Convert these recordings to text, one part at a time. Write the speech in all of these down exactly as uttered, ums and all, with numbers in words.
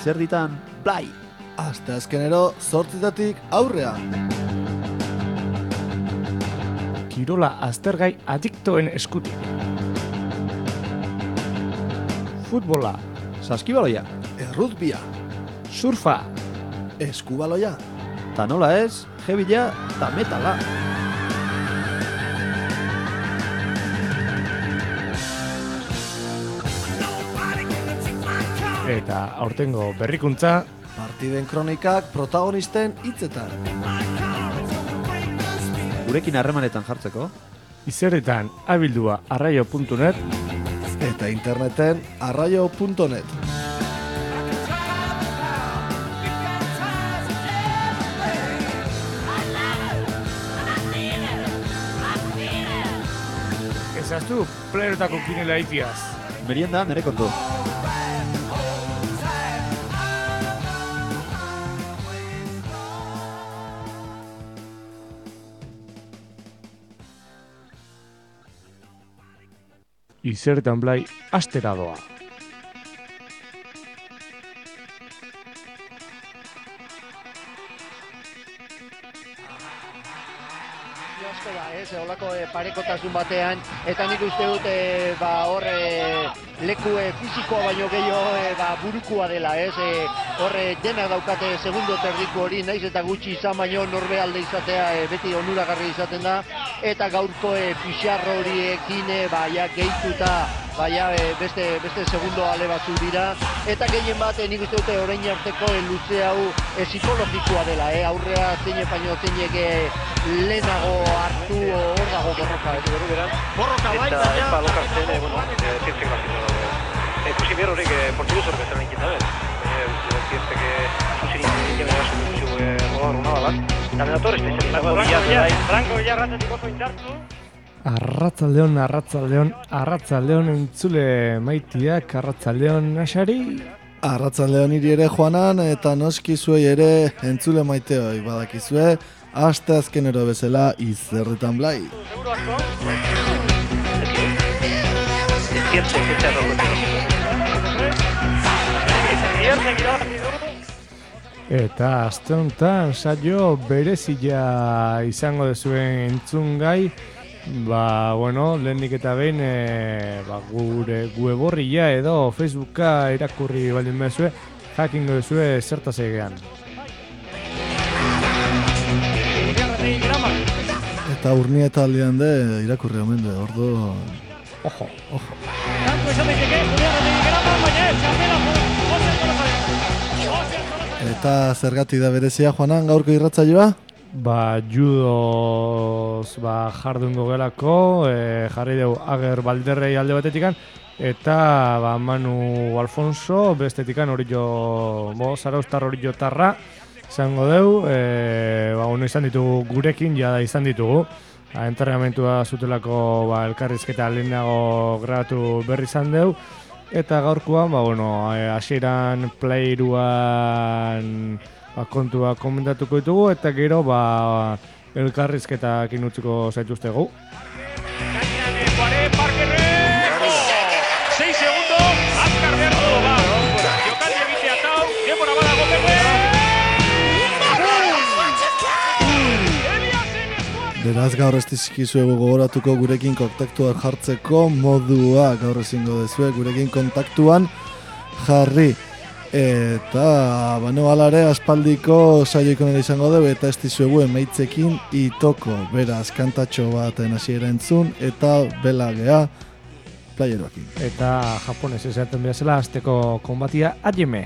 izerditan Blai. Asteazkenero zortzitatik aurrea. Kirola aztergai adiktoen eskutik. Futbola, Saskibaloia, Errutbia, surfa, Eskubaloia, ta nola ez, jebila ta metala. eta aurtengo berrikuntza, partiden kronikak protagonisten hitzetan. Gurekin harremanetan jartzeko, izerretan abildua arraio puntu net, Eta interneten arraio puntu net. ezaztu playerotako kinela itiaz. merienda nere kontu. Izerretan Blai astera doa. asko da, ez, holako e, parekotasun batean, eta nik uste dut e, ba, hor e, leku e, fisikoa baino gehiago e, ba, burukua dela, ez, e, hor e, denak daukate segundo terdiko hori, naiz eta gutxi izan baino norbe alde izatea e, beti onuragarri izaten da, eta gaurko e, pixarro horiekin e, ba, ja, gehituta, ba, ja, e, beste, beste segundo ale batzu dira, eta gehien bat e, nik uste dute orain arteko e, luze hau e, psikologikoa dela, e, aurrea zeine baino zeinek e, lehenago hartu hor dago borroka, ez berru beran. Borroka bai, baina... Eta epa lokartzen, e, bueno, zientzek bazito. Ikusi behar horrek portuguz hor bezala nintzen dabe. Zientzek zuzirik nintzen gara zuziu rodar una balat. Eta menator espezializatu. Franco Villarratetik oso intzartu. Arratzaldeon, arratzaldeon, arratzaldeon entzule maitiak, arratzaldeon asari. Arratzaldeon hiri ere joanan, eta noski zuei ere entzule maiteoi badakizue, asteazkenero bezala Izerretan Blai. Eta aste honetan saio berezia izango dezuen entzungai, ba, bueno, lehenik eta behin e, ba, gure weborria edo Facebooka irakurri baldin bezue, jakingo dezue zertaz egean. Eta urni eta aldean de irakurri omen de, ordo... Ojo, ojo. Eta zergatik da berezia joanan gaurko irratsaioa? Ba, judoz ba, jardungo gelako, e, jarri dugu Ager Balderrei alde batetikan, eta ba, Manu Alfonso bestetikan Orillo, bo, Zarauztar Orillo tarra izango dugu, e, ba, ono izan ditugu gurekin, jada izan ditugu. Ba, entrenamentua zutelako ba, elkarrizketa lehenago grabatu berri izan dugu, eta gaurkoan, ba, bueno, hasieran playeruan ba, kontua komentatuko ditugu, eta gero ba, elkarrizketakin utziko zaituztegu. seis segundos, Azkar Berdo, ba, jokaldi egitea tau, denbora badago berde! Beraz gaur ez dizkizuegu gogoratuko gurekin kontaktuan jartzeko modua, gaur ezingo dezue gurekin kontaktuan jarri. Eta, bano, alare, aspaldiko saioiko nire izango dugu, eta ez dizuegu emaitzekin itoko. Beraz, kantatxo baten hasiera entzun, eta belagea playeroakin. Eta japonez esaten behazela, azteko konbatia Hajime.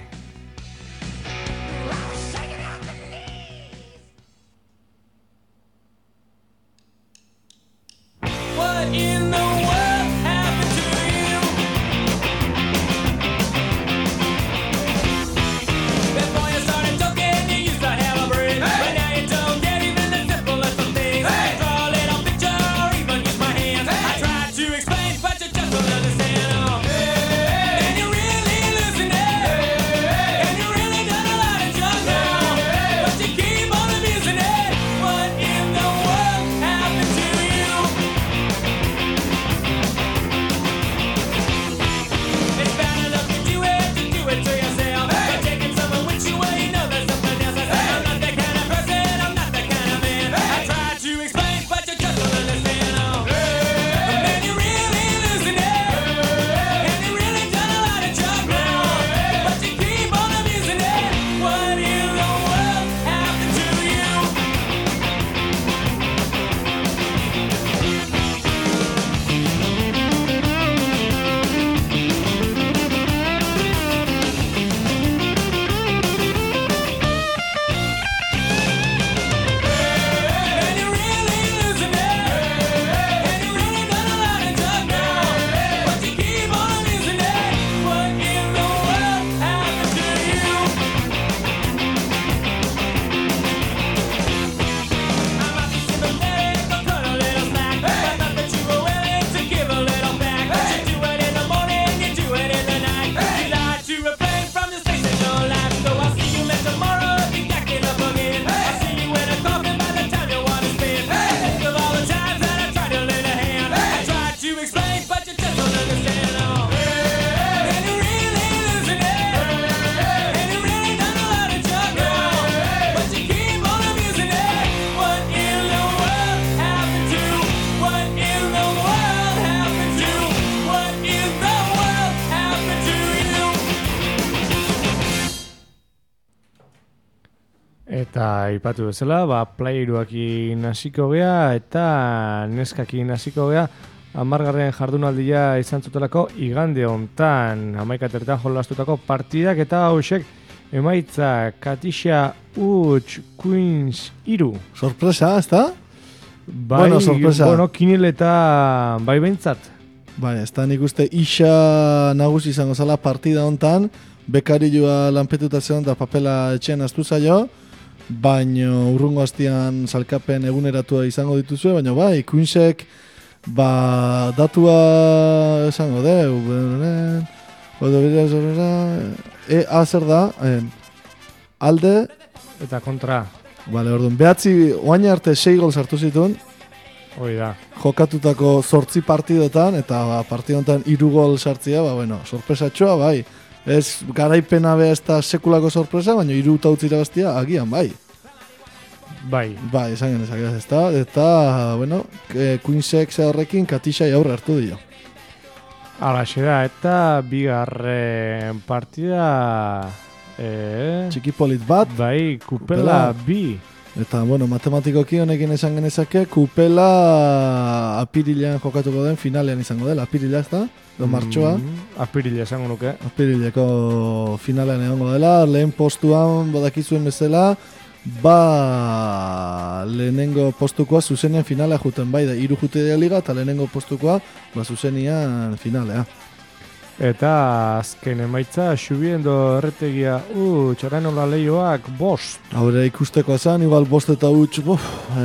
Eta ipatu bezala, ba, playeruakin hasiko gea eta neskakin hasiko gea hamargarren jardunaldia izan zutelako igande hontan hamaikatertan jolastutako partidak eta hausek emaitza Katisha Uts Queens iru. Sorpresa, ez da? Bai, Bueno, sorpresa. Bueno, kinil eta bai behintzat. Bai, ez da nik uste isa nagusi izango zala partida hontan, bekarilua lanpetuta zeon da papela etxean astu zaio, baino urrungo hastian salkapen eguneratua izango dituzue, baina bai, Queensek ba datua esango deu, e, a zer da, e, alde, Eta kontra, bale, orduan, behatzi, oain arte sei gol sartu zituen, hoi da. jokatutako zortzi partidotan, eta ba, partidotan hiru gol sartzia, ba, bueno, sorpresatxoa, bai. Ez garaipena be ez da sekulako sorpresa, baina hiru tautz irabaztia agian, bai. Bai, Bai, esan genezak ez da, eta, bueno, e, Queensek ze horrekin Katixai aurre hartu dio. alaxe da, eta bigarren partida... E, Txikipolit bat, bai, kupela Kupela. bi. eta, bueno, matematikoki honekin esan genezake, Kupela apirilean jokatuko den finalean izango dela, apirila ez da, do martxoa. Mm, apirila esango nuke. Apirileko finalean egongo dela, lehen postuan badakizuen bezala, ba lehenengo postukoa zuzenean finalea juten bai da, hiru jute dira liga eta lehenengo postukoa ba zuzenean finalea. Eta azken emaitza, xubiendo erretegia, u, txaranola leioak, bost. Haure ikusteko esan, igual bost eta huts, bof,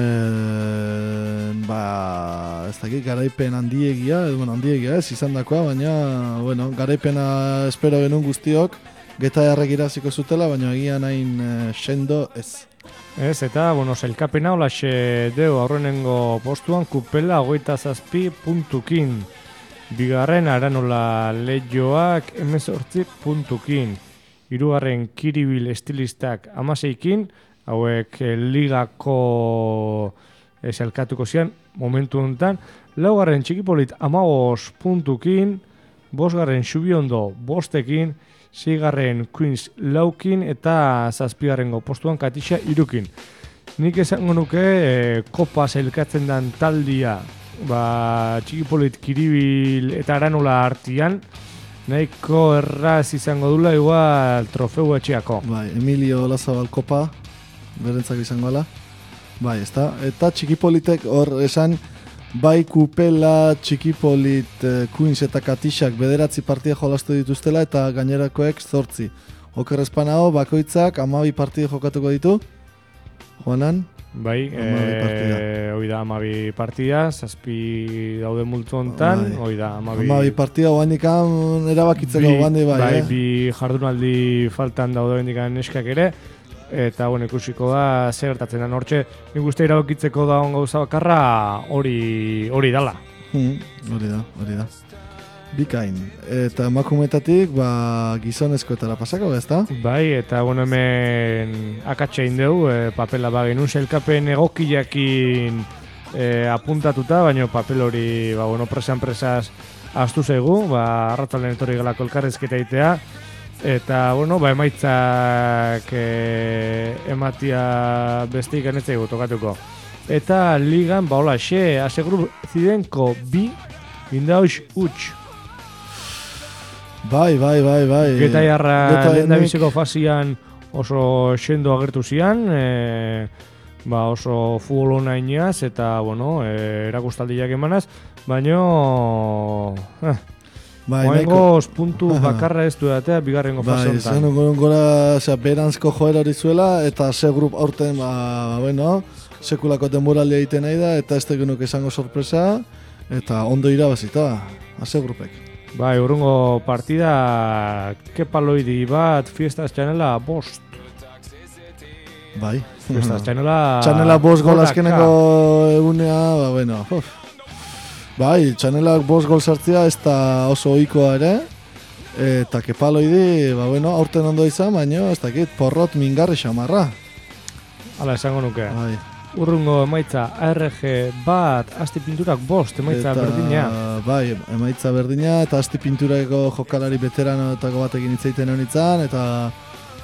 e, ba, ez dakit, garaipen handiegia, edo, bueno, handiegia ez, izan dakoa, baina, bueno, garaipena espero genuen guztiok, geta errek iraziko zutela, baina egian hain e, sendo ez. Ez, eta, bueno, sailkapena holaxe deu aurrenengo postuan, kupela hogeita zazpi puntukin. Bigarren aranola leioak hemezortzi puntukin. Hirugarren kiribil estilistak amaseikin, hauek eh, ligako eh, sailkatuko zian momentu honetan. Laugarren txikipolit amabos puntukin, bosgarren xubiondo bostekin, seigarren Queens laukin eta zazpigarrengo postuan Katisha irukin. Nik esango nuke eh, kopa sailkatzen dan taldia, ba, txikipolit kiribil eta aranola artian, nahiko erraz izango dula igual trofeu etxeako. Bai, Emilio Lazabal kopa, berentzak izango ala. Bai, ezta? Eta txikipolitek hor esan, bai kupela, txikipolit, eh, Queens eta Katixak bederatzi partia jolastu dituztela eta gainerakoek zortzi. Okerrezpanao, bakoitzak amabi partide jokatuko ditu. Joanan, Bai, Hamabi partida. e, hoi da amabi partida, zazpi daude multu hontan, Bai. hoi da amabi... amabi partida oandikan erabakitzeko bi, oandi bai, bai, eh? bi jardunaldi faltan daude bendikan neskak ere, eta bueno, ikusiko da zer gertatzen da hortxe, nik uste irabakitzeko da on gauza bakarra hori hori dala. Hmm, hori da, hori da. Bikain. Eta emakumetatik, ba, gizonezkoetara pasako, ez da? Bai, eta bueno, hemen akatxein dugu, e, papela ba genuen sailkapen egokiakin e, apuntatuta, baina papel hori, ba, bueno, presan presaz astu zaigu, ba, arratzalen etorri galako elkarrezketa itea, eta, bueno, ba, emaitzak e, ematia beste ikanetzaigu tokatuko. Eta ligan, ba, hola, xe, asegru zidenko bi, indauz huts. Bai, bai, bai, bai. Geta jarra Geta lehen da nik- biziko fasian oso xendo agertu zian, e, ba oso futbol hona inaz, eta, bueno, e, erakustaldiak emanaz, baina... Eh, Bai, nahiko- Oengoz puntu Aha. bakarra ez du edatea bigarrengo fase Bai, honetan. zen gora, gora, osea, berantzko joera hori zuela, eta ze grup aurten, ba, bueno, sekulako denboraldia egiten nahi da, eta ez tegenuk esango sorpresa, eta ondo irabazita, ase grupek. Bai, urrungo partida kepaloidi bat, fiestas txanela bost. Bai. Fiestas txanela... Txanela bost gol goraka. azkeneko egunea, ba, bueno, uf. Bai, txanelak bost gol sartzea ez da oso ohikoa ere, eta kepaloidi, ba, bueno, aurten ondo izan, baina ez dakit, porrot mingarri xamarra. Hala esango nuke. Bai. Urrungo emaitza A R G bat, asti pinturak bost, emaitza Eta, berdina. Bai, emaitza berdina, eta asti pinturako jokalari veteranotako batekin hitz egiten honitzen, eta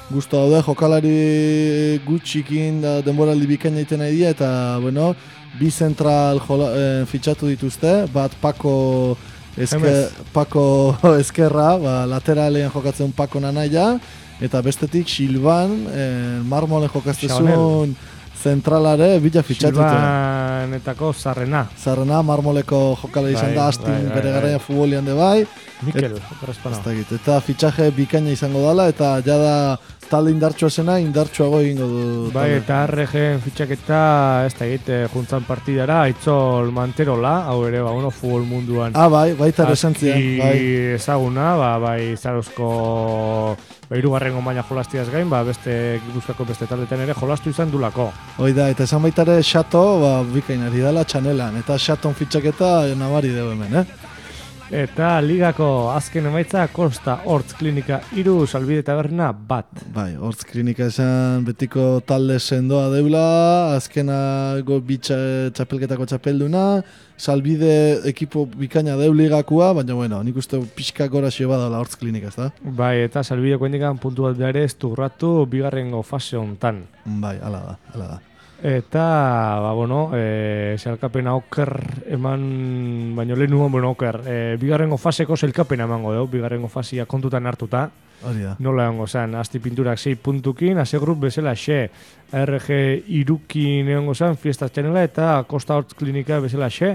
gustu daude, jokalari gutxikin da denboraldi bikaina egiten nahi dira, eta, bueno, bi zentral jola, eh, fitxatu dituzte, bat Paco, eske, Paco Eskerra, ba, lateralean jokatzen Paco Nanaia, eta bestetik Silvan, eh, Marmolen jokaztezun zentralare bila fitxatu. Silvanetako Zarrena. Zarrena, Marmoleko jokalari izan da, Astin bai, bai, bere bai. garaia futbolian de bai. Mikel, Et- Correspano. Ez dakit, eta fitxaje bikaina izango dela, eta jada talde indartsua zena, indartsuago egingo du. Bai, talde. eta R G fitxaketa, ez da egite, juntzan partidara, Aitzol Manterola, hau ere, ba, uno, futbol munduan. Ah, bai, baita ere esantzia, Aski bai. ezaguna, ba, bai, Zarozko ba, hirugarrengo maila jolastiaz gain, ba, beste Gipuzkoako beste taldetan ere jolastu izan dulako. Hoi da, eta esan baita ere Xato, ba, bikainari dela txanelan, eta Xaton fitxaketa nabari dugu hemen, eh? Eta ligako azken emaitza Kosta Hortz Klinika hiru, Salbide Taberna bat. Bai, Hortz Klinika esan betiko talde sendoa deula, azkenago bitxa txapelketako txapelduna, Salbide ekipo bikaina deu ligakua, baina bueno, nik uste pixka gora xio badala Hortz Klinika, ez da? Bai, eta Salbideko indikan puntu bat behar ez turratu bigarrengo fase hontan. Bai, ala da, ala da. Eta, ba, bueno, e, zelkapena oker eman, baino lehen nuen, bueno, oker, e, bigarrengo faseko zelkapena emango dugu, bigarrengo fasia kontutan hartuta. Hori da. Nola egongo zen, Asti Pinturak sei puntukin, Ase Group bezala xe, R G irukin egongo zen, Fiesta Txanela eta Kosta Hortz Klinika bezala xe,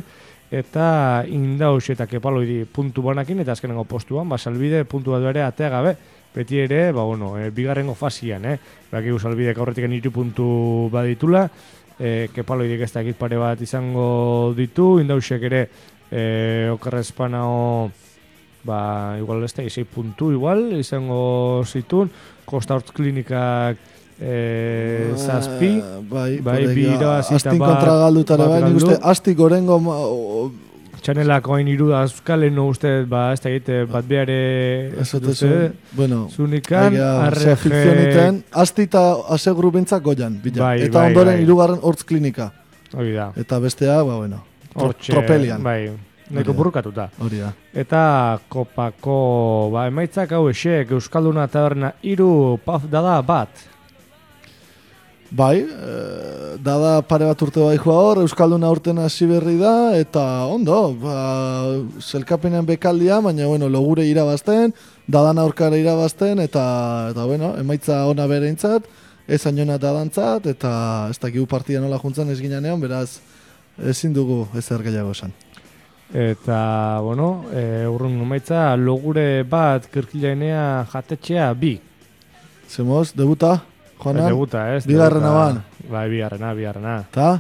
eta Indaus eta Kepaloidi puntu banakin, eta azkenengo postuan, ba, Salbide puntu bat bere atea gabe, beti ere, ba, bueno, e, bigarrengo fasian, eh? Bakigu Salbidek aurretik hiru puntu baditula, e, Kepaloidik ez dakit pare bat izango ditu, Indausek ere, e, okerrezpanao, ba, igual ez da, sei puntu igual, izango zitun, Kosta Hortz Klinikak e, zazpi, bai, bai, korrekt, bi irabazi eta Astin bat- kontra galdutare bat bai, nik galdu. uste Asti gorengo ma- o- Txanelako hain iru azkalen no uste, ba, ez da egite, bat behare ez dute, bueno, Zunikan, Aiga, R zea G... fikzioniten, Asti eta Asegru bentzak goian, bila. Bai, eta bai, ondoren bai. hirugarren Hortz Klinika. Hori da. Eta bestea, ba, bueno, tro- Hortxe, tropelian. Bai, Hori nahiko da. burrukatuta. Hori da. Eta kopako, ba, emaitzak hau esek, Euskalduna Taberna hiru, Paf Dada bat. Bai, e, dada pare bat urte bai joa hor, Euskalduna urten hasi berri da, eta ondo, ba, zelkapenen bekaldia, baina, bueno, logure irabazten, dadan aurkara irabazten, eta, eta bueno, emaitza ona bereintzat, ez ainona dadantzat, eta ez dakigu partida nola juntzen ez ginanean, beraz, ezin dugu ezer gehiago esan. Eta, bueno, e, urrun emaitza, logure bat, kirkilaenea jatetxea bi. Zemoz, debuta, Joanan? Debuta, ez? Bigarrena debuta. ban. Bai, bigarrena, bigarrena. Ta?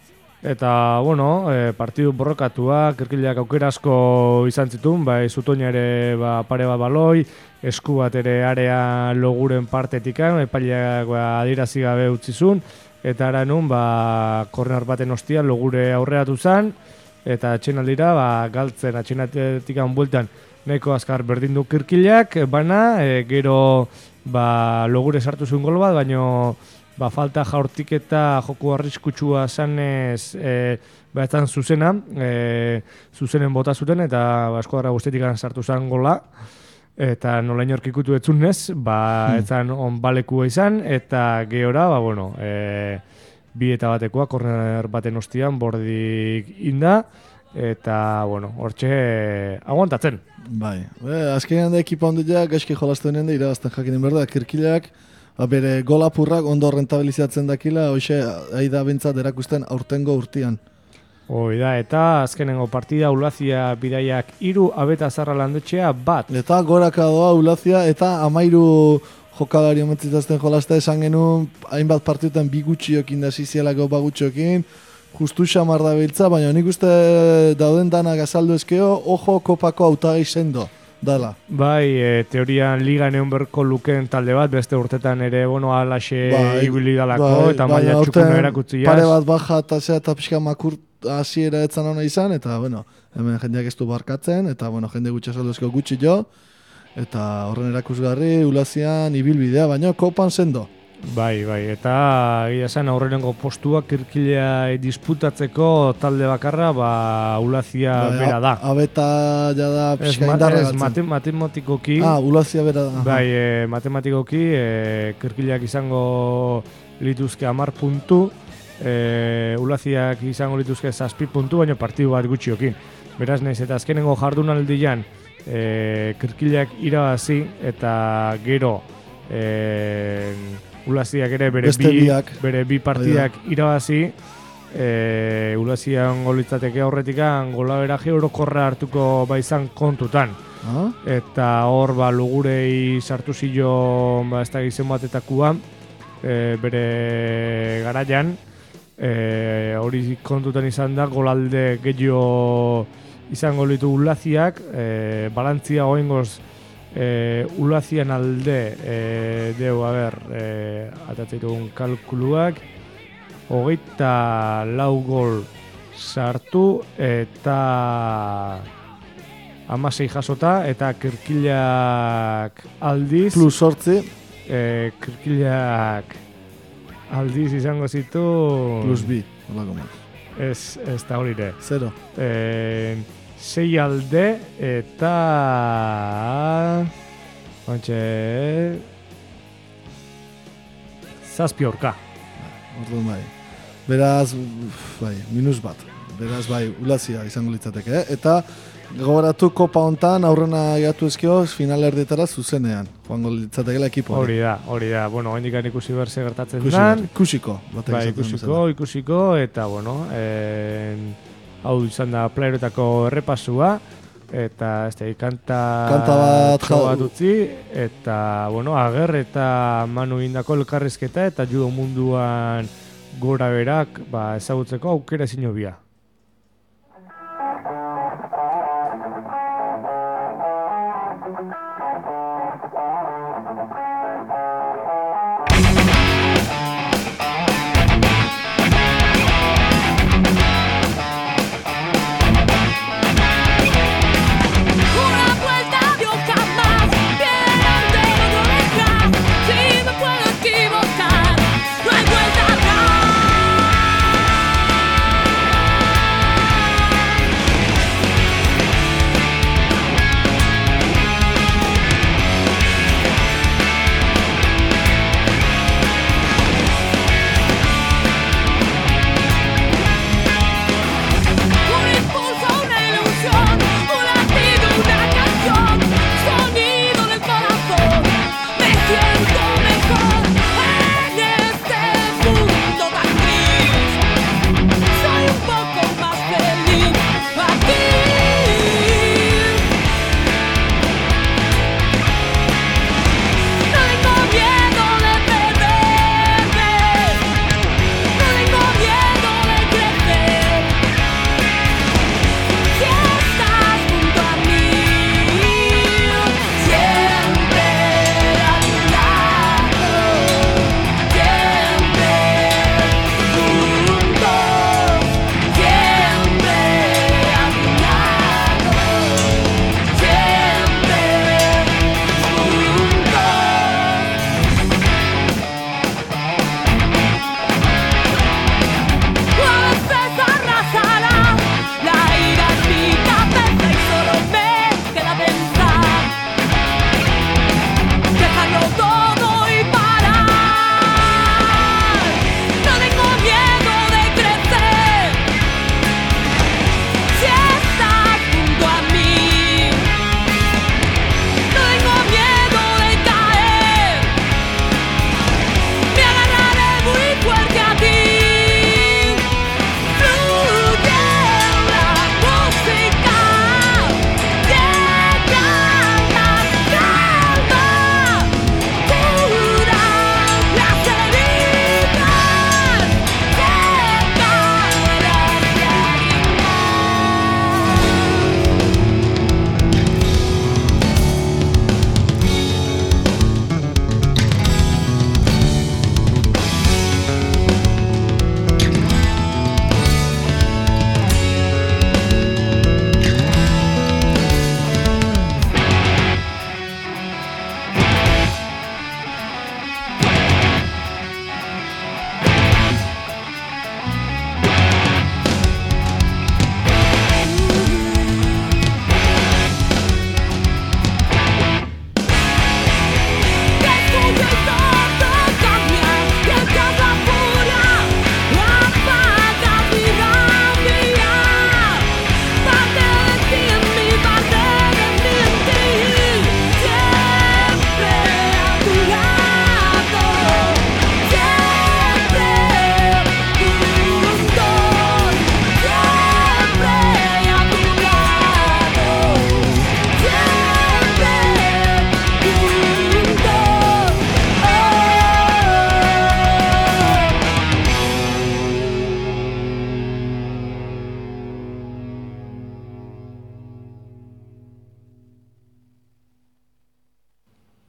Eta, bueno, e, partidu borrokatua, kirkilak aukera asko izan zituen, bai, Zutoina ere ba, pare bat baloi, esku bat ere area loguren partetikan, epaileak ba, adierazi gabe utzizun, eta ara nun, ba, korner baten ostia logure aurreatu zen, eta atxenaldira, ba, galtzen atxenatikan bueltan nahiko azkar berdin du kirkilak, bana, e, gero ba, logure sartu zuen gol bat, baino ba, falta jaurtik eta joku arriskutsua zanez e, ba, etzan zuzena, e, zuzenen bota zuten, eta ba, eskuadra guztetik sartu zen gola, eta nola inork ikutu etzunez, ba, Hmm. etzan on balekua izan, eta gehora, ba, bueno, e, bi eta batekoa, korner baten ostian, bordik inda, eta, bueno, hortxe aguantatzen. Bai, e, azkenean da ekipa ondila gaizki jolastu denean da irabazten jakinen berda, kirkilak ba, bere golapurrak ondo rentabilizatzen dakila, hoxe aida bintzat erakusten aurtengo urtian. Hoi da, eta azkenengo partida Ulazia bidaiak hiru, Abeta Zarra Landetxea bat. Eta goraka doa Ulazia eta amairu jokalari omentzitazten jolazta esan genuen hainbat partidutan bi gutxiokin da zizialako ba gutxiokin, justu xamar da biltza, baina nik uste dauden danak azaldu ezkeo, ojo kopako hautagai sendo, dala. Bai, e, teorian ligan egon berko lukeen talde bat, beste urtetan ere, bueno, alaxe Bai, ibili dalako, bai, eta baina maila aurten txukuna erakutzi jaz. Pare bat baja eta zea eta pixka makur hasiera etzan ona izan, eta bueno, hemen jendeak ez du barkatzen, eta bueno, jende gutxi azaldu ezkeo gutxi jo, eta horren erakusgarri Ulazian ibilbidea, baina kopan sendo. Bai, bai, eta egia zen aurrenengo postuak Kirkila disputatzeko talde bakarra, ba, Ulazia Bai, bera da. Abeta jada Ez, pixka ma- indarra ez galtzen. mate, matematikoki, Ah, Ulazia bera da. bai, e, matematikoki, e, Kirkilak izango lituzke hamar puntu, e, Ulaziak izango lituzke zazpi puntu, baina partidu bat gutxiokin. Beraz, naiz eta azkenengo jardunaldian e, Kirkilak irabazi eta gero e, Ulaziak ere bere Beste bi, biak. bere bi partidak irabazi, e, Ulazian golitzateke aurretikan golaberaje orokorra hartuko baizan kontutan. Ah? Eta hor ba, lugurei sartu zilo ba, ez da gizen batetakua e, bere garaian, e, hori kontutan izan da golalde gehiago izango litu Ulaziak, e, balantzia goengoz e, Ulazian alde e, deu, a ber, e, atatzitugun kalkuluak, hogeita lau gol sartu eta hamasei jasota, eta Kirkilak aldiz, Plus sortzi, e, Kirkilak aldiz izango zitu... plus bi. Holako mat. Ez, ez da hori ere. Zero. E, sei alde eta... Bantxe... Zazpi aurka. Orduan bai. Beraz, uf, bai, minus bat. Beraz, bai, Ulazia izango litzateke, eh? Eta gogoratu kopa hontan aurrena gatu ezkioz finalerdietara zuzenean. Joango litzatekela ekipo Hori da, hori da. Bueno, hendikan ikusi berze gertatzen Ikusi, dan. ikusiko. batek Bai, esaten ikusiko, bezala. ikusiko, eta, bueno, en, hau izan da playeretako errepasua, eta, ez da, kanta, Kanta bat txo ja- bat utzi, eta, bueno, Ager eta Manu indako elkarrizketa, eta judo munduan gora berak, ba, ezagutzeko aukera ezin hobia. Una vuelta Dios jamás viene ante no dejar. Si me puedo equivocar, no hay vuelta atrás.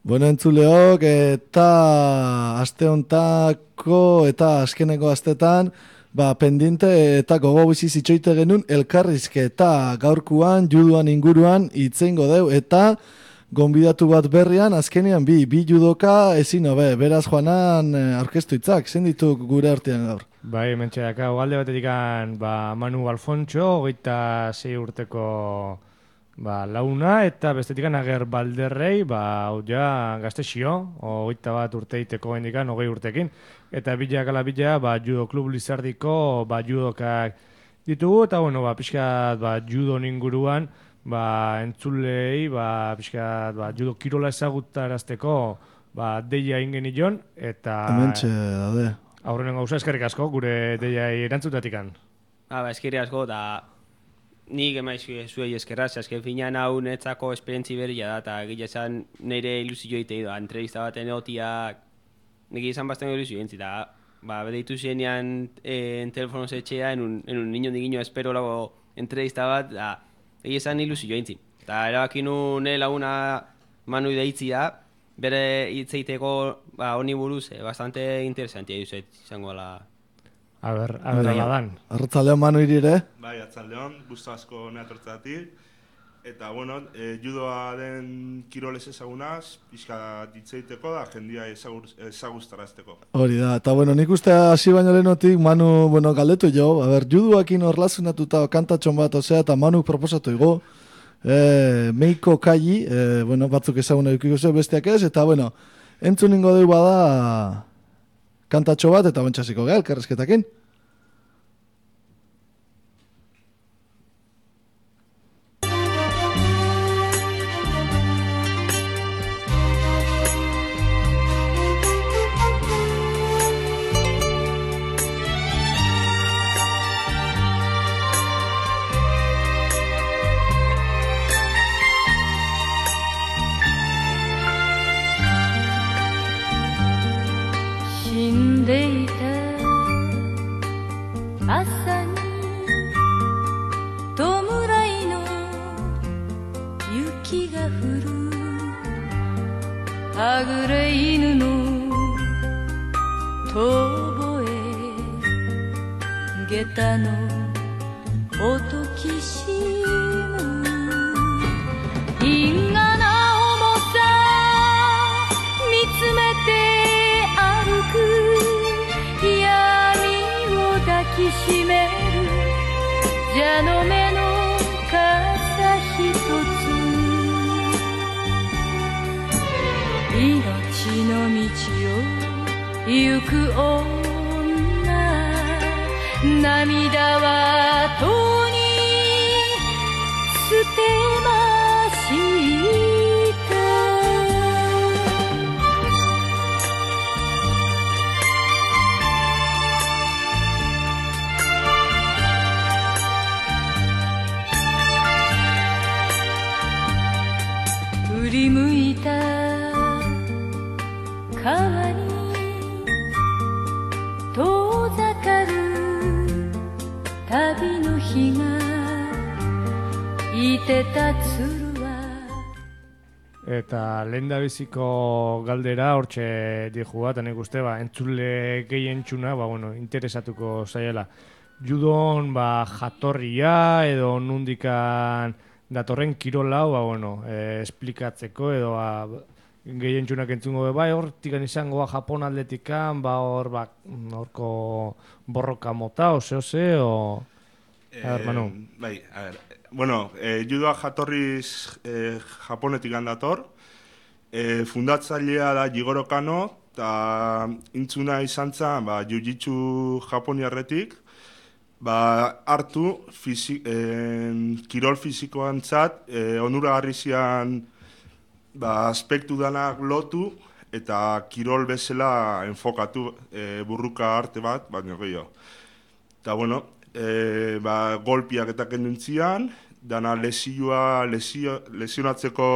Bueno, entzuleok, eta aste hontako eta azkeneko astetan, ba, pendiente eta gogo bizi zitzoite genuen elkarrizketa gaurkuan, juduan inguruan, itzeingo deu, eta gonbidatu bat berrian, azkenean bi, bi judoka ezin hobe, beraz joanan aurkeztu itzak, zein dituk gure artean gaur? Bai, mentxe daka, alde batetik ba, Manu Alfontxo, hogeita sei urteko ba, launa, eta bestetik Ager Balderrei, ba, hau ja gaztexio, hogeita bat urteiteko hendikan, hogei urtekin. Eta bila gala bila, ba, judo klub Lizardiko, ba, judokak ditugu, eta bueno, ba, pixkat, ba, judo inguruan, ba, entzulei, ba, pixkat, ba, judo kirola ezagutarazteko, ba, deia ingen ion, eta... Hementxe, daude. Aurrenen gauza, eskerrik asko, gure deia erantzutatikan. Ah, ba, eskerrik asko, da nik emaiz zuei eskerraz, azken finean hau netzako esperientzi berria da, eta gila esan nire ilusio egitei da, entrevista baten egotiak nik izan bazten ilusio egitzi, da, ba, bedeitu zenean en telefonoz etxea, en un, en un niño digino espero lago entrevista bat, da, gila esan ilusio egitzi. Eta erabakinu nire laguna Manu deitzi da, bere hitzeiteko ba, honi buruz, eh, bastante interesantia duzet izango la... A ber, a ber, ala dan. Arratzaldeon Manu irire? Bai, atzaldeon, gustu asko neatortzatik. Eta, bueno, e, judoa den kirolez ezagunaz, pixka ditzeiteko da, jendia ezaguztarazteko. Hori da, eta bueno, nik uste hasi baino lehenotik, Manu, bueno, galdetu jo, a ber, juduakin horlazunatuta kantatxon bat, osea, eta Manu proposatu igo, e, Meiko Kai, e, bueno, batzuk ezaguna dukiko ze, besteak ez, eta, bueno, entzun ingo dugu bada kantatxo bat, eta bentxasiko geha, elkarrezketakin. Eta lehen da biziko galdera, hortxe dihu bat, nik uste, ba, entzule gehien txuna, ba, bueno, interesatuko zaiela. Judon, ba, jatorria, edo nundikan datorren kirolau, ba, bueno, eh, esplikatzeko, edo, ba, gehien txunak entzungo, bai, hortikan izango, ba, Japon atletikan, ba, hor, ba, horko borroka mota, ose, ose, o... Eh, a ver, Manu. Bai, a ver, bueno, eh, judoa jatorriz eh, Japonetik handator, eh, fundatzailea da Jigoro Kano, eta intzuna izan zen, ba, jiu-jitsu japoniarretik, ba, hartu fizik, eh, kirol fizikoan zat, eh, onuragarri zian ba, aspektu danak lotu, eta kirol bezala enfokatu eh, burruka arte bat, baina gehiago. Eta, bueno, e, ba, golpiak eta kenduntzian, dana lesioa, lesio, lesionatzeko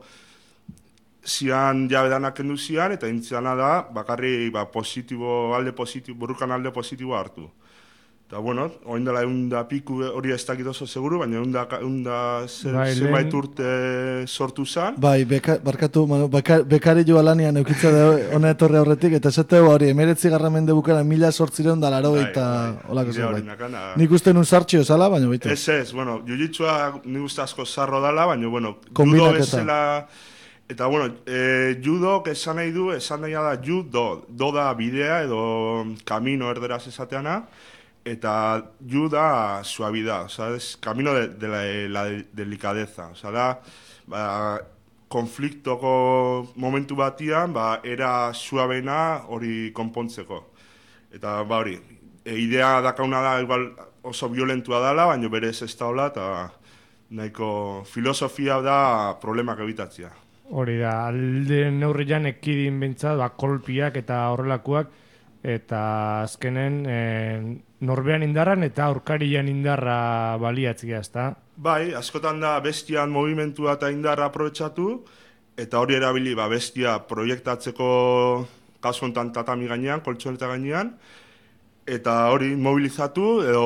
zian jabe danak kendu zian, eta intziana da, bakarri ba, positibo, alde positibo, burrukan alde positibo hartu. Eta, bueno, oin dela egun da piku hori ez dakit oso seguru, baina egun da, egun da ze, Bai, zenbait lehen- urte sortu zen. Bai, beka, barkatu, Manu, beka, bekari joa lanian eukitza da hona etorri aurretik, eta esate hori, emeretzi garra mende bukara mila sortzireun da laro eta bai, olako idea hori zerbait. nakana. Nik uste nun sartxio zala, baina baitu. Ez ez, bueno, jiu-jitsua nik uste asko zarro dala, baina, bueno, judo Konbinaketa. bezala... Eta, bueno, e, judok esan nahi du, esan nahi da judo, do da bidea edo kamino erderaz esateana, eta ju da suavidad, o sea, es camino de, de la, la delicadeza, o sea, da, ba, konfliktoko momentu batian, ba, era suabena hori konpontzeko. Eta, ba, hori, e, idea dakauna da, igual oso violentua dela, baina berez ez da hola, eta nahiko filosofia da problemak ebitatzea. Hori da, alde neurrian ekidin bintzat, ba, kolpiak eta horrelakoak, eta azkenen e, norbean indarran eta aurkarian indarra baliatzea, ezta? Bai, askotan da bestian movimentua eta indarra aprobetxatu, eta hori erabili ba, bestia proiektatzeko kasu honetan tatami gainean, koltxoneta gainean, eta hori mobilizatu edo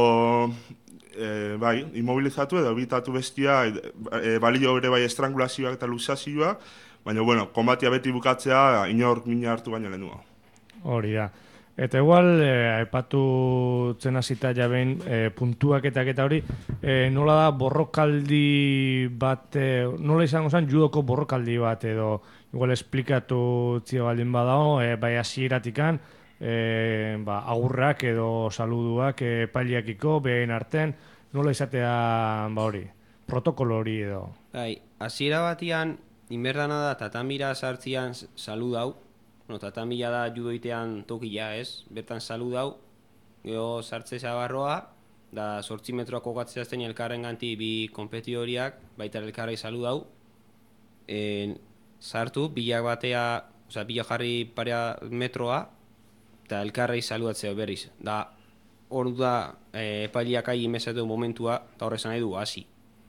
e, bai, immobilizatu edo ebitatu bestia e, balio ere bai estrangulazioak eta luzazioak, baina, bueno, konbatia beti bukatzea inor mina hartu baino lehenua. Hori da. Eta igual, eh, aipatu zen hasita jabein eh, puntuaketak eta hori, eh, nola da borrokaldi bat, eh, nola izango zen judoko borrokaldi bat edo, igual esplikatu zio baldin badao, eh, bai hasieratikan, eh, ba, agurrak edo saluduak eh, pailiakiko, behin arten, nola izatea ba hori, protokolo hori edo. Bai, hasiera batian, inberdana da tatamira sartzian salud hau, no, tatamila da judoitean tokia, ez? Bertan salud hau, gero sartze zabarroa, da sortzi metroak kokatzea azten elkarren ganti bi kompetidoriak, baita elkarri salud hau, en, sartu, bilak batea, oza, bila jarri parea metroa, eta elkarri saludatzea berriz. Da, hor da, e, epailiak ahi mesetu momentua, eta horrezan nahi du, hasi.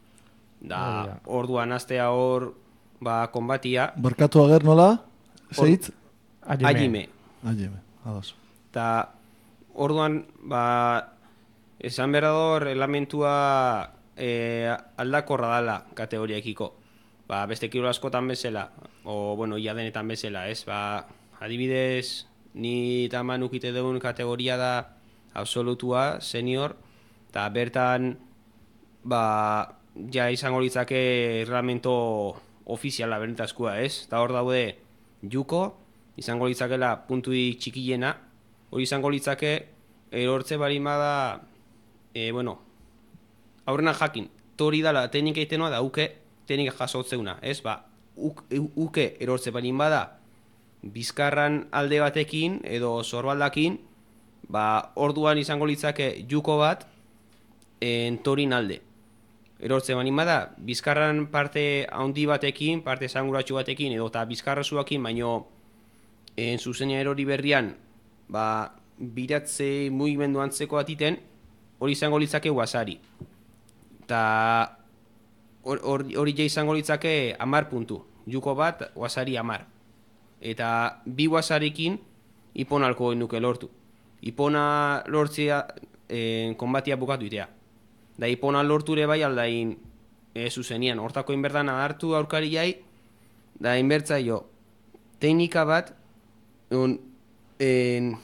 Da, orduan astea hor, ba, konbatia. Barkatu ager nola? Zeitz? Ajime. Ajime, ados. Eta orduan, ba, esan berador, elementua e, aldakorra dala kategoriakiko. Ba, beste kirol askotan bezala, o, bueno, ia denetan bezala, ez? Ba, adibidez, ni eta manukite dugun kategoria da absolutua, senior, eta bertan, ba, ja izango litzake reglamento ofiziala benetazkoa, ez? Eta hor daude, juko, izango litzakela puntui txikiena, hori izango litzake erortze barima da, e, bueno, aurrena jakin, tori dala teknika itenoa da uke teknika jasotzeuna, ez? Ba, uk, uke erortze barima da, bizkarran alde batekin edo sorbaldakin, ba, orduan izango litzake juko bat en torin alde. Erortze barima da, bizkarran parte handi batekin, parte esanguratsu batekin edo eta bizkarra zuakin, baino en zuzenia erori berrian, ba, biratze mugimendu antzeko atiten, hori izango litzake wasari. Eta hori or, ja izango litzake amar puntu. Juko bat, wasari amar. Eta bi wasarikin ipona alko nuke lortu. Ipona lortzea eh, konbatia bukatu itea. Da ipona lorture bai aldain e, zuzenian. Hortako inberdan adartu aurkari jai, da inbertza jo, teknika bat, Un, en,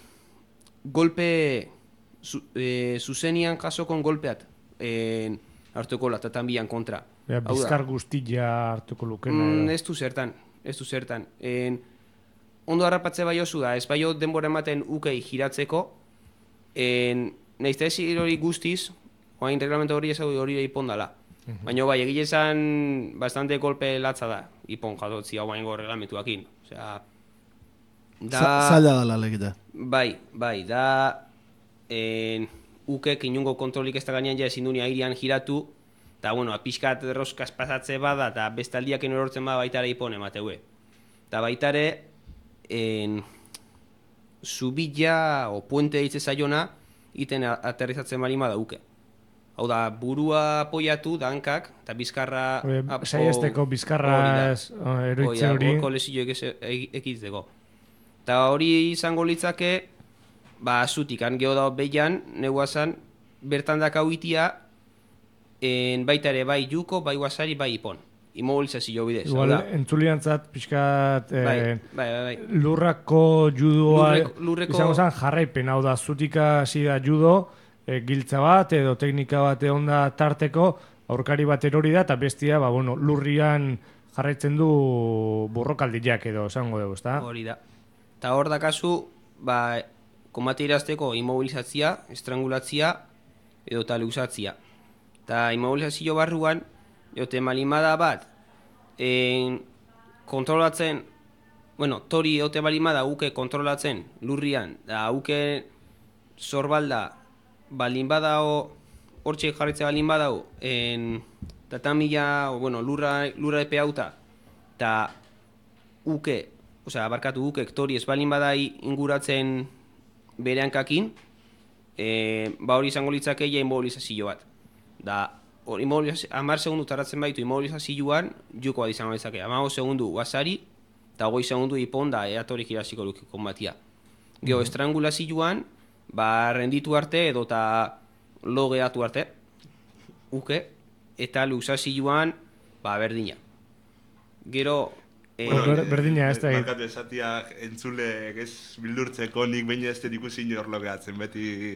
golpe zu, e, zuzenian jasokon golpeat en, hartuko latatan bian kontra. Bea, bizkar guztia hartuko lukena. Mm, ez du zertan, ez du zertan. En, ondo harrapatze bai osu da, ez bai denbora ematen ukei giratzeko, en, nahizte ez hori guztiz, oain reglamento hori ez hori ipondala. Uh -huh. Baina bai, egile esan bastante golpe latza da, ipon jatotzi hau baingo reglamentuakin. Osea, da, zaila dala legita. Bai, bai, da en, ukek inungo kontrolik ez da gainean ja ezin dunia airean giratu, eta bueno, pixkat erroskaz pasatze bada, eta bestaldiak erortzen bada baitare ipon emateue. Eta baitare, en, zubila o puente ditze zaiona, iten aterrizatzen barima da uke. Hau da, burua apoiatu, dankak, eta bizkarra... Saiesteko bizkarra eroitze hori. Horko lezioek ekitzeko. Eta hori izango litzake, ba, zutik, han geho da behian, neguazan, bertan dakau itia, en baita ere bai juko, bai wasari, bai ipon. Immobilizazio bidez. Igual, entzuliantzat pixkat eh, bai, bai, bai, bai. lurrako judoa Lurreko, lurreko... izango zen jarraipen, hau da, zutika hasi da judo, e, giltza bat edo teknika bat onda tarteko, aurkari bat erori da, eta bestia, ba, bueno, lurrian jarraitzen du burrokaldiak edo, esango dugu, ezta? Hori da. Eta hor dakazu, ba, kombate irazteko immobilizatzia, estrangulatzia, edo eta luzatzia. Eta immobilizazio barruan, jote malimada bat, en, kontrolatzen, bueno, tori jote malimada uke kontrolatzen lurrian, da uke zorbalda balin badao, hortxe jarritze balin badao, en tatamila, o, bueno, lurra, lurra epe hauta, eta uke, osea, barkatu ukek tori ez balin badai inguratzen bere hankakin, e, ba hori izango litzakeia immobilizazio bat. Da, hori hamar segundu tardatzen baitu immobilizazioan, juko bat izango litzake. hamabost segundu wasari, eta hogei segundu ipon da eatorik irasiko luke konbatia. Gero, mm-hmm. estrangulazioan, ba, renditu arte edo eta lo geratu arte, uke, eta luxazioan, ba, berdina. Gero, Bueno, ber, berdina ez da. Markatu esatia entzule ez bildurtzeko nik baina ez dut ikusi inor logeatzen, beti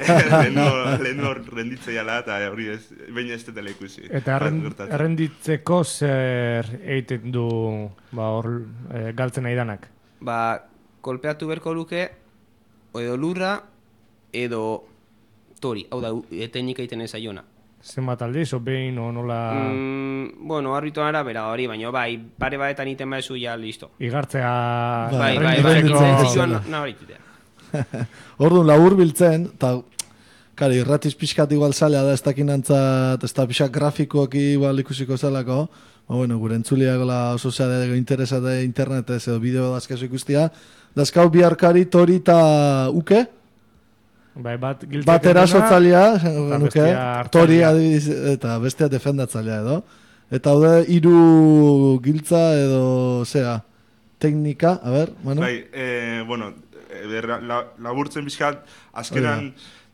lehenu renditzea jala eta hori ez, baina ez dut ikusi. Eta renditzeko zer egiten du ba, hor e, galtzen nahi danak? Ba, kolpeatu berko luke, edo lurra, edo tori, hau da, teknika egiten ez aiona. Zenbat aldiz, o behin, o nola... Mm, bueno, arbitoan arabera hori, baina bai, pare baetan iten baizu ja, listo. Igartzea... Bai, bai, bai, itzen nabarititea. Orduan, labur biltzen, eta, kari, irratiz pixkat igual salea da, ez dakinantzat, ez da pixak grafikoak igual ikusiko zelako, ba, bueno, gure entzuliak oso zea interesate internetez edo bideo dazkazu ikustia, dazkau biharkari tori eta uke, Bai, bat bat erasotzailea, nuke, tori adibiz, eta bestea defendatzailea edo. Eta haude, hiru giltza edo, zea, teknika, a ber, Manu? Bai, eh, bueno, la, laburtzen bizkat, azkenan,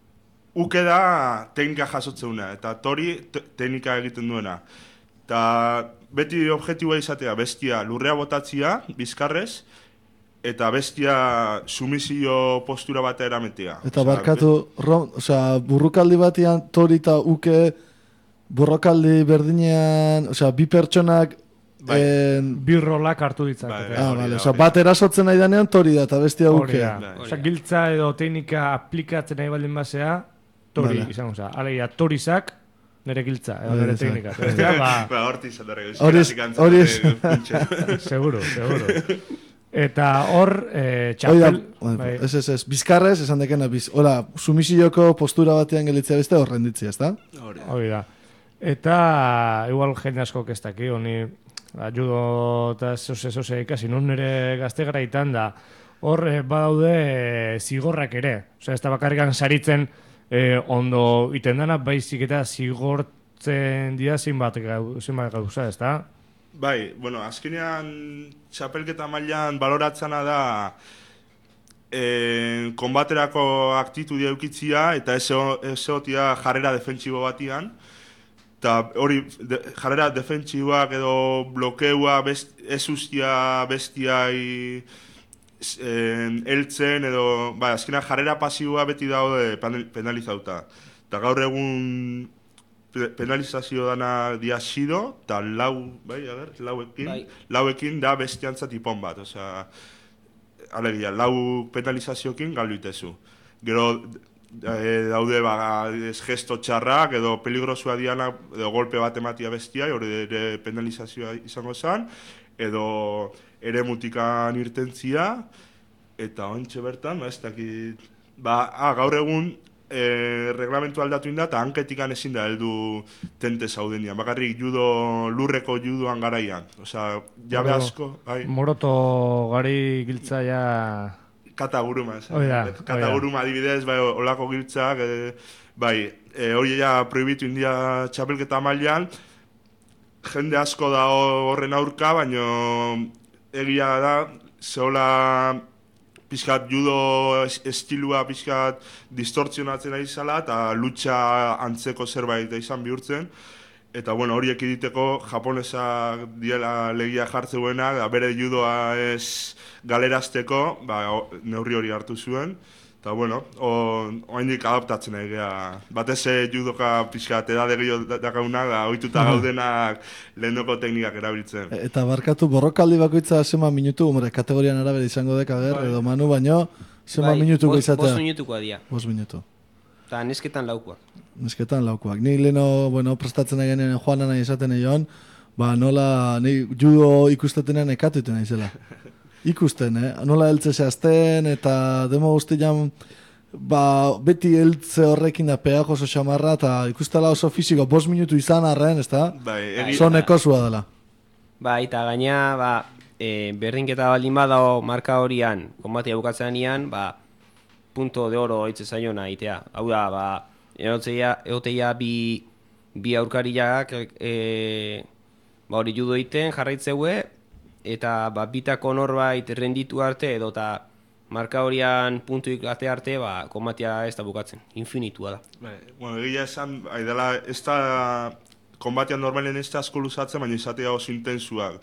uke da teknika jasotzeuna, eta tori te, teknika egiten duena. Eta beti objektiboa izatea, bestia lurrea botatzia, bizkarrez, eta bestia sumizio postura bat eramatea. Eta barkatu, ron, osea, burrukaldi batean tori eta uke burrukaldi berdinean, osea, bi pertsonak bai, en... bi rolak hartu ditzak. Bai, ah, vale, osea, bat erasotzen nahi danean tori da, eta bestia uke. Osea, giltza edo teknika aplikatzen nahi baldin basea, tori vale. Izan, osea, alegia torizak, nire giltza, edo nire teknika. Bestia, ba... Ba, horti zatorreko, hori seguro, seguro. Eta hor, eh, txapel... Bai. Ez, ez, ez, bizkarrez, esan dekena, biz, hola, sumisioko postura batean gelitzea beste hor renditzea, ez da? Hori da. Eta, igual jende asko kestak, honi, judo eta zoze-zoze ikasi, nun nire gazte garaitan da, hor eh, badaude eh, zigorrak ere. Osea, ez da bakarrikan saritzen eh, ondo iten dana, baizik eta zigortzen dira zinbat gauza, ez da? Bai, bueno, azkenean txapelketa mailan baloratzena da e, konbaterako aktitudia eukitzia eta ez egotia jarrera defentsibo batian. Eta hori de, jarrera defentsiboak edo blokeua best, ez ustia bestiai heltzen edo, bai, azkenean jarrera pasiboa beti daude penalizauta. Eta gaur egun penalizazio dana dia sido, eta lau, bai, a ber, lauekin, bai. lauekin da bestiantzat ipon bat, osea, alegia, lau penalizaziokin galdu itezu. Gero, e, daude, ba, ez gesto txarrak, edo peligrosua diana, edo golpe bat ematia bestia, hori ere penalizazioa izango zen, edo ere mutikan irtentzia, eta ontxe bertan, ba, ez dakit, ba, ah, gaur egun, E, reglamentu aldatu inda eta hanketikan ezin da heldu tente zaudenian. Bakarrik judo, lurreko judoan garaian. Osea, jabe asko. Bai. Moroto gari giltza ja... Kataguruma. Oida, Kataguruma adibidez, bai, olako giltzak. E, bai, e, hori ja prohibitu india txapelketa mailan. Jende asko da horren aurka, baino egia da, zehola pixkat judo es- estilua pixkat distortzionatzen ari zala, eta lucha antzeko zerbait izan bihurtzen. Eta bueno, horiek egiteko japonesak diela legia jartzeuena, da bere judoa ez galerazteko, ba, o- neurri hori hartu zuen. Eta bueno, oraindik adaptatzen ari gea. Batez ere judoka pixkat edade gehiago dakaunak, da ohituta gaudenak lehendoko teknikak erabiltzen. E- Eta barkatu borrokaldi bakoitza zema minutu, hombre, kategorian arabera izango dek ager, edo Manu, baino, zema Bai, minutuko bost- izatea. Bost minutukoa dira. Bost minutu. Eta nesketan laukoak. Nesketan laukoak. Ni leno, bueno, prestatzen nahi genuen joan nahi esaten egon, ba nola, ni judo ikustetenean ekatuiten naizela. Ikusten, eh? Nola heltze zehazten, eta demo guztian, ba, beti heltze horrekin da peago oso xamarra, eta ikustela oso fisiko, bost minutu izan arren, ez da? Bai, egi- Zoneko zua dela. Ba, eta gaina, ba, e, berdinketa baldin badao marka horian, konbatea bukatzean ian, ba, punto de oro hitz zaiona itea. Hau da, ba, egoteia, egoteia bi, bi aurkariak, e, ba, hori judo egiten jarraitzeue, eta ba, bitako norbait renditu arte, edo eta marka horian puntuik ate arte, ba, konbatea ez da bukatzen. Infinitua da. Bai, bueno, egia esan, bai dela, ez da, konbatean normalen ez da asko luzatzen, baina izatea oso intensuak.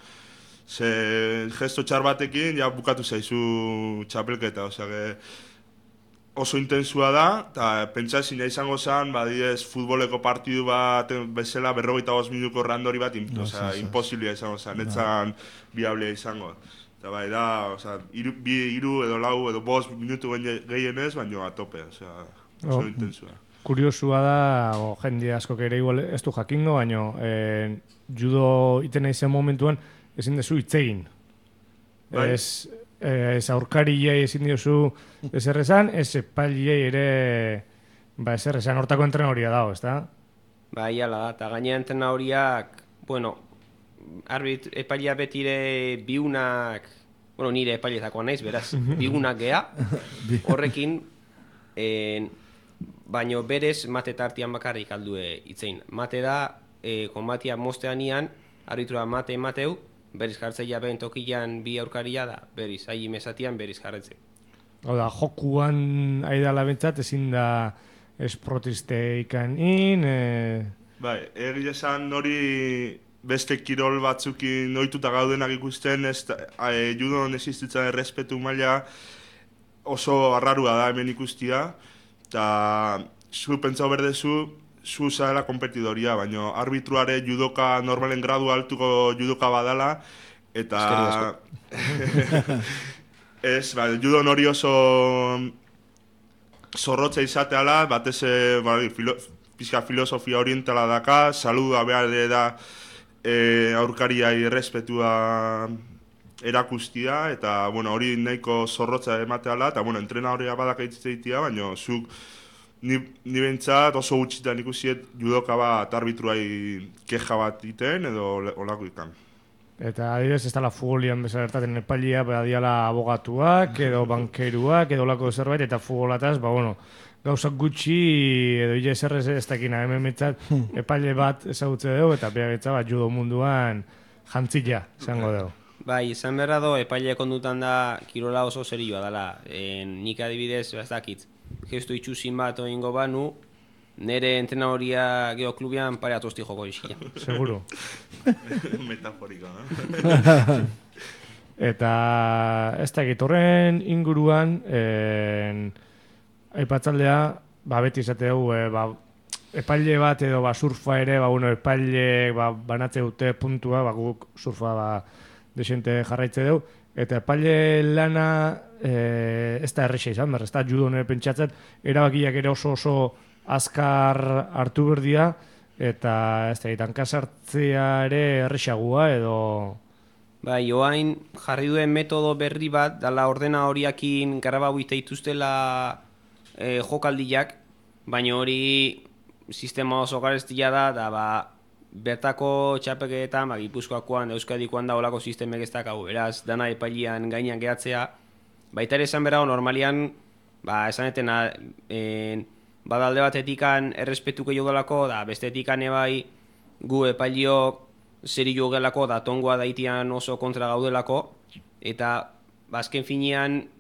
Ze gesto txar batekin, ja bukatu zaizu txapelketa, osea, que oso intensua da, eta pentsa ezin izango zen, badidez, futboleko partidu bat bezala berrogeita bost minutuko randori bat, imp, No, osea, sí, sí. imposiblea izango zen, netzan viablea izango. Eta bai da, osea, iru, bi, iru edo lau edo bost minutu gehienez, baina a tope, osea, oso Oh. intensua. Kuriosua da, o, jende askok ere igual ez du jakingo, baina e, judo iten naizen momentuan ezin dezu hitz egin. Bai. Ez, e, ez aurkariei ezin diozu ezer esan, ez epailei ere ba, ezer esan hortako entrenoria dago, ezta? Ba, iala da, eta gaina entena horiak, bueno, arbit, epailea betire biunak, bueno, nire epailetako naiz, beraz, biunak gea, horrekin, en, baino berez mate tartian bakarrik aldue itzein. Mate da, e, konbatia mostean ian, arbitrua mate mateu, berriz jartzeia behen tokian bi aurkaria da, berriz, ahi mesatian berriz jarretze. Hau da, jokuan aidala bentsat ezin da esprotiste ikanin, e, Bai, egia esan hori beste kirol batzukin ohituta gaudenak ikusten, ez da, e, judon existitzen errespetu maila oso arrarua da hemen ikustia, eta zu pentsau berdezu, zu zarela kompetidoria, baina arbitruare judoka normalen gradu altuko judoka badala, eta ez, ba, judon hori oso zorrotza izateala, batez e, ba, filo, pizka filosofia orientala daka, saludua behar da e, aurkariai errespetua erakustia, eta bueno, hori nahiko zorrotza emateala, eta bueno, entrenadorea badak eitzeitia, baina zuk ni, ni bentsat oso gutxitan ikusiet judoka bat arbitruai keja bat iten, edo le- olako ikan. eta adibidez ez dela futbolian bezala ertaten epailia, badiala abogatuak, edo bankeruak, edo lako zerbait, eta futbolataz, ba bueno, gauzak gutxi, edo ile ezer ez ez dakina, hemen metzat epaile bat ezagutze dugu, eta beha betza bat judo munduan jantzila, izango dugu. Bai, izan berra do, epaile kondutan da kirola oso serioa dela. En, nik adibidez, ez dakit, gestu itxusin bat oingo banu, nere entrenadoria geho klubian pareatu hosti joko izkia. Seguro. Metaforiko, no? Eta ez dakit horren inguruan, en, aipatzaldea, ba beti izate dugu, e, ba, epaile bat edo ba, surfa ere, ba, bueno, epaile ba, banatze dute puntua, ba, guk surfa ba, desente jarraitze dugu, eta epaile lana e, ez da errexa izan, berrez, ez da judo nire pentsatzen, erabakiak ere oso oso azkar hartu berdia, eta ez da, hankasartzea ere errexagua edo... Bai, oain jarri duen metodo berri bat, dala ordena horiakin garabau ituztela e, jokaldiak, baina hori sistema oso garestia da, da ba, bertako txapeketan, ba, Gipuzkoakoan, Euskadikoan da olako sistemek ez dakau, beraz, dana epailian gainean gehatzea, baita ere esan berago, normalian, ba, esan etena, en, badalde batetikan errespetuko jo delako, da, bestetikan ebai gu epailiok zeri jo gelako, da tongoa daitian oso kontra gaudelako, eta bazken finean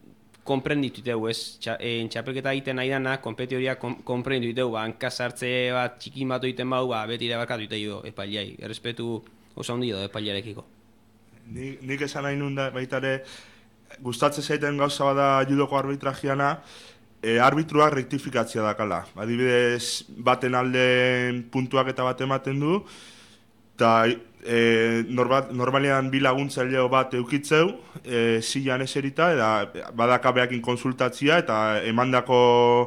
konprendituteu, ez? Txa, e, txapelketa egiten nahi dana, kompetitoria kom, konprendituteu, ba, hanka sartze bat txikin bat egiten bau, ba, beti irabarkatu iteo epailai. Errespetu oso handi edo epailarekiko. Nik, nik esan nahi nun da, baita ere, gustatzen zaiten gauza bada judoko arbitrajiana, e, arbitruak rektifikatzia dakala. Adibidez, baten alde puntuak eta bat ematen du, eta e, norbat, normalean bi laguntzaileo bat eukitzeu, e, zilan eserita, eta badakabeakin konsultatzia, eta emandako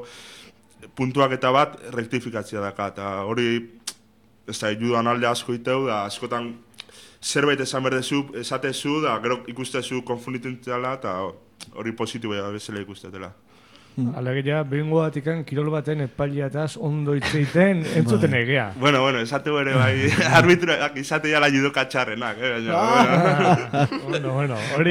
puntuak eta bat rektifikatzia daka. Eta hori, ez da, judoan alde asko iteu, da askotan zerbait esan berdezu, esatezu, da gero ikustezu konfundituntzela, eta hori positiboa bezala ikustetela. Alegia, behingo batikan kirol baten epaileataz ondo itzeiten entzuten egea. Bueno, bueno, esate ere bai, arbitroak izate jala judoka txarrenak, eh? Baina, Ah, bueno, bueno, hori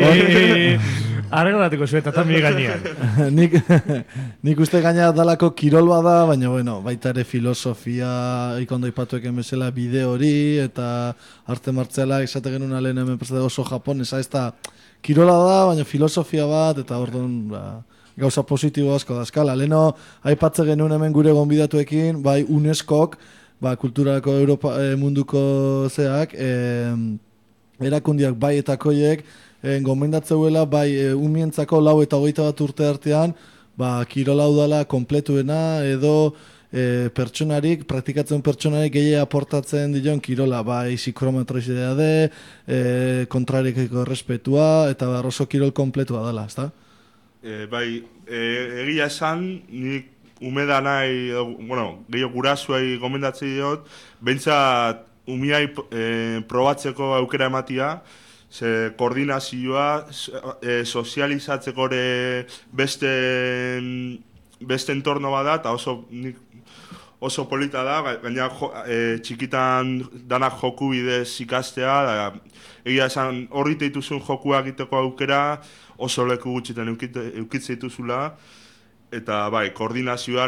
arreglatiko zueta tambi gainean. nik, nik uste gaina dalako kirol bada, baina bueno, baita ere filosofia ikondo ipatueken bezala bideo hori, eta arte martziala esate genuen alen hemen preste oso Japon, eza ez da kirola da, baina filosofia bat, eta orduan, ba, gauza positibo asko dazkala. Leno, aipatze genuen hemen gure gonbidatuekin, bai UNESCOk, ba, kulturako Europa e, munduko zeak, e, erakundiak bai eta koiek, e, gomendatzeuela bai e, umientzako lau eta hogeita bat urte artean, ba, kirola udala kompletuena edo e, pertsonarik, praktikatzen pertsonarik gehi aportatzen dion kirola, bai psikrometroizidea de, e, kontrarekiko respetua, eta ba, oso kirol kompletua dela, ezta? E, bai, e, egia esan, nik umeda nahi, bueno, gehiago gurasuei gomendatzen diot, behintzat umiai e, probatzeko aukera ematia, ze koordinazioa, e, sozializatzeko ere beste, beste entorno bada, eta oso, nik, oso polita da, gaina e, txikitan danak joku bidez ikastea, da, egia esan horri dituzun jokua egiteko aukera, oso leku gutxitan eukitze dituzula, eta bai, koordinazioa,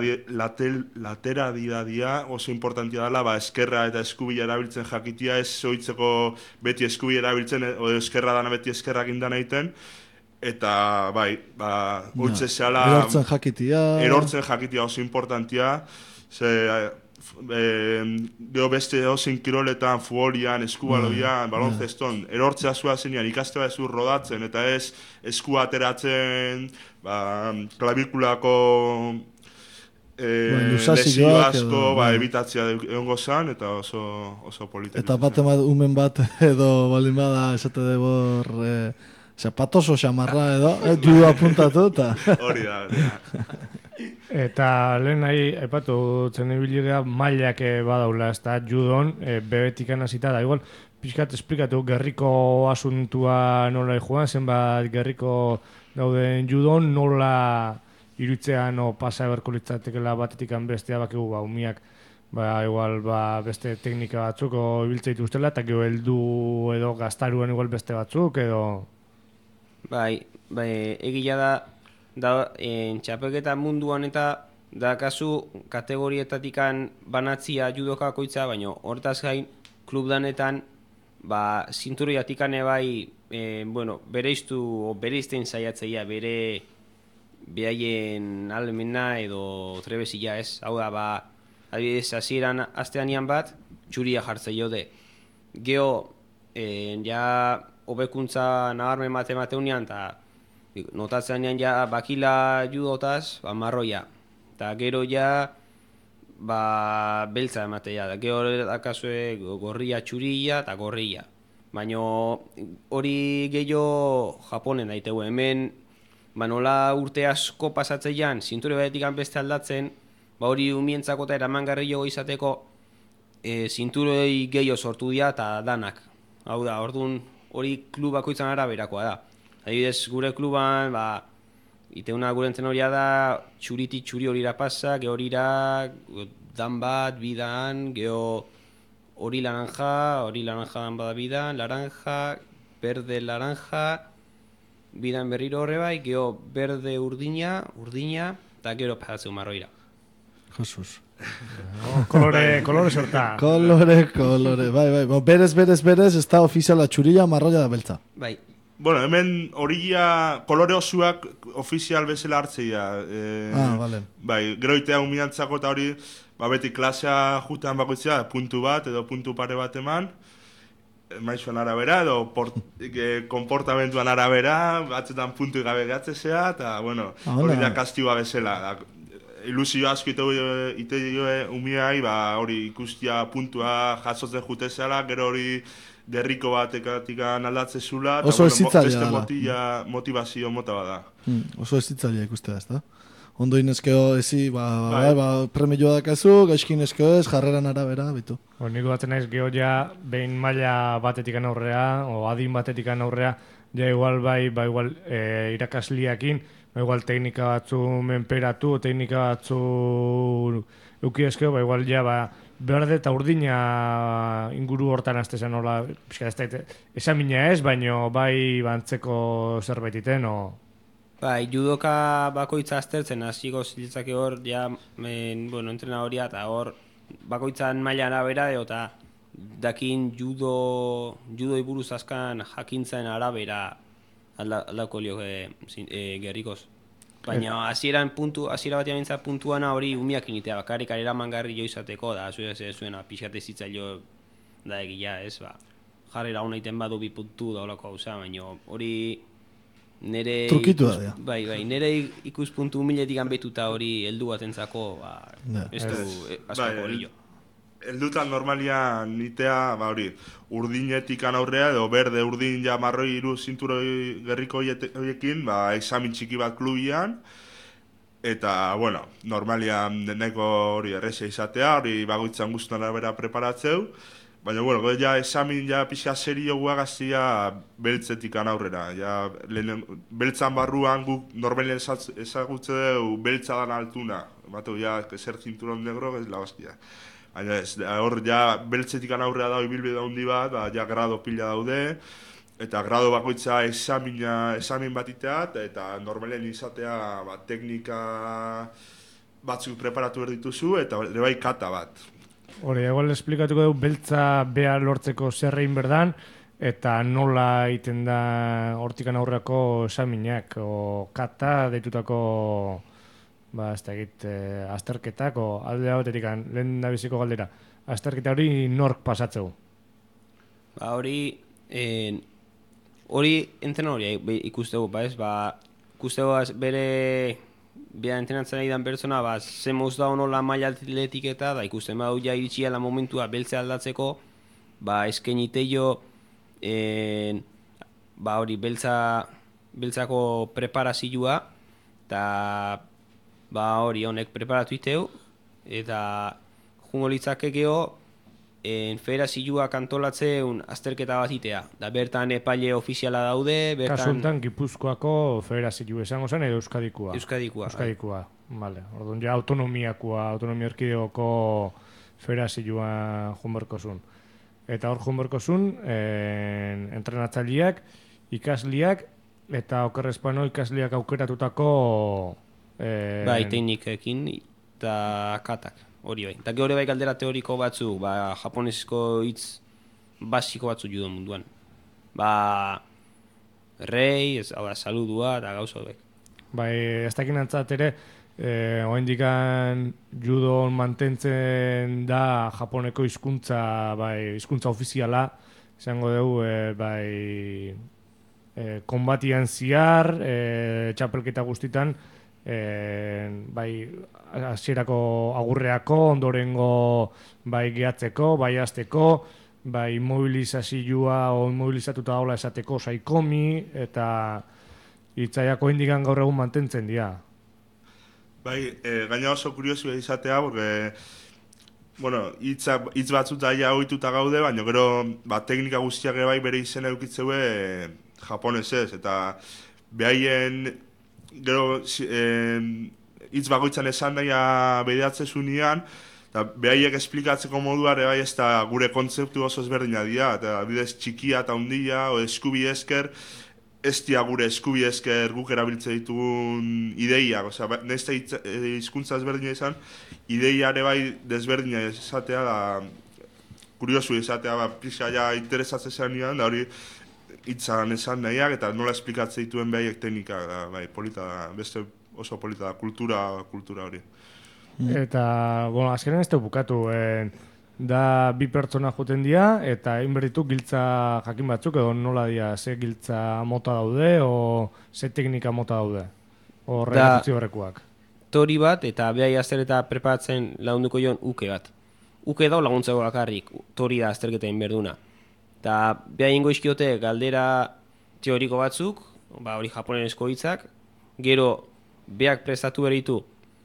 lateralitatea oso importantia dela, ba, eskerra eta eskubila erabiltzen jakitia, ez zoitzeko beti eskubila erabiltzen, o eskerra dana beti eskerrak indan egiten, eta bai, ba, hoitze zehala... Erortzen jakitia... Erortzen jakitia oso importantia, ze... E, gero beste osin kiroletan, futbolian, eskubaloian, balonzeston, erortzea zua zenean, ikaste bat zu rodatzen, eta ez eskua ateratzen, ba, klabikulako e, lesio asko, ba, ebitatzea egongo zan, eta oso, oso polita. Eta bat emat, umen bat edo balin bada esate debor, e, zapatos o xamarra edo, e, judo apuntatu, eta... Hori da, hori da. Eta lehen nahi, aipatu zen ibilidea mailak badaula, ez da judon, e, bebetikan hasita da, igual, pixkat esplikatu gerriko asuntua nola joan, zenbat gerriko dauden judon, nola irutzean o pasa eberko litzatekela batetikan bestea bakigu, ba, umiak, ba, igual, ba, beste teknika batzuk ibiltza dituztela, eta gero heldu edo gaztaruan igual beste batzuk, edo... Bai, bai, egia da, da, en, txapelketa munduan eta dakazu kategorietatikan banatzia judokakoitza, baina hortaz gain klub danetan ba, zinturiatikan ebai e, bueno, bereiztu o bereizten saiatzeia bere behaien almena edo trebezia ez. Hau da, ba, adibidez, hasieran asteanian bat, txuria jartze jode. Geo, e, ja, hobekuntza nabarmen matemateunean, eta notatzean ja bakila judotaz, ba, marroia. Eta gero ja, ba, beltza ematea. Da, gero dakazue gorria txuria eta gorria. Baina hori gehiago Japonen daitegu. Hemen, ba, nola urte asko pasatzeian, zinture batetik beste aldatzen, ba, hori umientzako eta eramangarri jo izateko, e, zinturei gehiago sortu dira eta danak. Hau da, orduan hori klubako izan araberakoa da. Adibidez, gure kluban, ba, iteuna gure entzenoria da, txuritik txuri horira pasa, geho horira, dan bat, bidan, geho hori laranja, hori laranja dan bada bidan, laranja, berde laranja, bidan berriro horre bai, geho berde urdina, urdina, eta gero pasatzeu marroira. Jesus. Oh, kolore, kolore sorta. Kolore, kolore, bai, bai. Bon, berez, berez, berez, ez da ofiziala txurilla, marroia da beltza. Bai. bueno, hemen horigia kolore osuak ofizial bezala hartzeia. E, Ah, vale. Bai, gero itea umiantzako eta hori, ba, beti klasea jutean bakoitzea, puntu bat edo puntu pare bat eman, maixuan arabera, edo port, e, konportamentuan arabera, batzetan puntu gabe gehatzezea, eta, bueno, Ah, hori hola. da kastigoa bezala. Da, ilusio asko ite ite joe umiai, ba, hori ikustia puntua jasotzen jutezela, gero hori gerriko batekatik aldatze zula, eta Oso bueno, mo- hezitzailea beste dela. motila, motivazio mota bada. Hmm, oso ezitzailea ikustea, ez da? Ondo inezkeo ezi, ba, Bai. bai. ba, premioa dakazu, gaizki inezkeo ez, jarreran arabera, bitu. Bueno, niko batzen naiz geho ja behin maila batetikan aurrea, o adin batetikan aurrea, ja igual bai, ba igual e, irakasliakin, ba igual teknika batzu menperatu, teknika batzu euki eskeo, ba igual ja ba berde eta urdina inguru hortan aztezen nola, pixka ez da, esamina ez, baino bai bantzeko zerbait iten, o... Bai, judoka bakoitza aztertzen hasiko zilitzake hor, ja, men, bueno, entrenadoria, eta hor, bakoitzan maila arabera, edo, eta dakin judo, judoi buruz askan jakintzen arabera alda, aldako lio e, e, gerrikoz. Baina hasieran puntu, hasiera batean bintza puntuana hori umiak initea, bakarrik arera mangarri jo izateko, da, zuen ez zuena, pixate zitzailo da egia, ez, ba, jarrera hona iten badu bi puntu da holako hauza, baina hori nere Trukitua ikus- da. Bai, bai, nere ikuspuntu humiletik betuta hori heldu batentzako, ba, Ja. ez du Ez. eh, asko Bai, bolillo. Eldutan normalia nitea, ba hori, urdinetik aurrea edo berde, urdin, ja, marroi, hiru zinturoi gerriko hoiete- horiekin, ba, examin txiki bat klubian, eta, bueno, normalia nahiko hori erresa izatea, hori bagoitzan guztun arabera preparatzeu, baina, bueno, gero ja examin ja pixka serio guagazia beltzetik aurrera, ja, lehen, beltzan barruan guk normalia esatz- ezagutze dugu beltza dan altuna, bateu, ja, zer zinturon negro, ez labazkia. Baina ez, da, hor ja beltzetik aurrea da ibilbide handi bat, ba, ja grado pila daude, eta grado bakoitza examina, examin bat iteat, eta normalen izatea ba, teknika batzuk preparatu behar dituzu, eta ere bai kata bat. Hori, egual esplikatuko dugu beltza bea lortzeko zer egin berdan, eta nola egiten da hortikan aurreko esaminak, o kata deitutako, ba, ez da egit, eh, azterketak, o alde batetik, lehen da biziko galdera, azterketa hori nork pasatzeu? Ba, hori, eh, hori entrenadoria ikustegu, ba ez, ba, ikustegu bere bea entrenatzen ari dan pertsona, ba, ze moz da honola maila atletik eta, da ikusten badu ja iritsi ala momentua beltze aldatzeko, ba, eskeniteio, eh, ba, hori, beltza, beltzako preparazioa, eta, ba, hori, honek preparatu iteu, eta jungo litzakekeo, en federazioak antolatzeun azterketa bat itea. Da bertan epaile ofiziala daude, bertan Kasu honetan Gipuzkoako federazio esango zen edo Euskadikoa? Euskadikoa. Euskadikoa, vale. Orduan ja autonomiakoa, autonomia erkidegoko federazioa junberkozun. Eta hor junberkozun, en, entrenatzaileak, ikasliak, eta okerrezpano ikasliak aukeratutako... En, bai, teknikekin eta katak. Hori bai. Eta gero bai galdera teoriko batzu, ba, japonesko hitz basiko batzu judo munduan. Ba, rei, ez, hau da, saludua eta gauza horiek. Bai, ez dakin antzat ere, eh, oaindikan judon mantentzen da japoneko hizkuntza, bai, hizkuntza ofiziala, izango dugu, eh, bai, eh, konbatian ziar, eh, txapelketa guztitan, eh, bai, hasierako agurreako, ondorengo bai gehatzeko, bai azteko, bai mobilizazioa o mobilizatuta daula esateko saikomi, eta hitzaiako indikan gaur egun mantentzen dira. Bai, e, gaina oso kuriosu izatea, porque, bueno, hitza, hitz batzuta ja ohituta gaude, baina gero ba, teknika guztiak ere bai bere izena eukitzeue e, japonesez, eta behaien gero e, hitz bakoitzan esan daia bedeatzezunean, eta behaiek esplikatzeko moduare bai ez da gure kontzeptu oso ezberdina dira, eta bidez txikia eta handia, o eskubi esker, ez dia gure eskubi esker guk erabiltze ditugun ideiak, osea, neste hizkuntza ezberdina izan, ideiare bai desberdina izatea da, kuriosu izatea, ba, pixka ja interesatzen zenean, da hori, hitzan esan nahiak, eta nola esplikatzen dituen behaiek teknika, da, bai, polita da, beste oso polita da, kultura, kultura hori. Eta, bueno, azkenean ez du bukatu, eh, da bi pertsona joten dira, eta inberditu giltza jakin batzuk, edo nola dira, ze giltza mota daude, o ze teknika mota daude, o Da- realizazio horrekuak. Tori bat, eta behai azter eta preparatzen lagunduko joan uke bat. Uke dau laguntzeko bakarrik, tori da azterketa inberduna. Eta behai ingo izkiote galdera teoriko batzuk, ba hori japonesko hitzak, gero beak prestatu beritu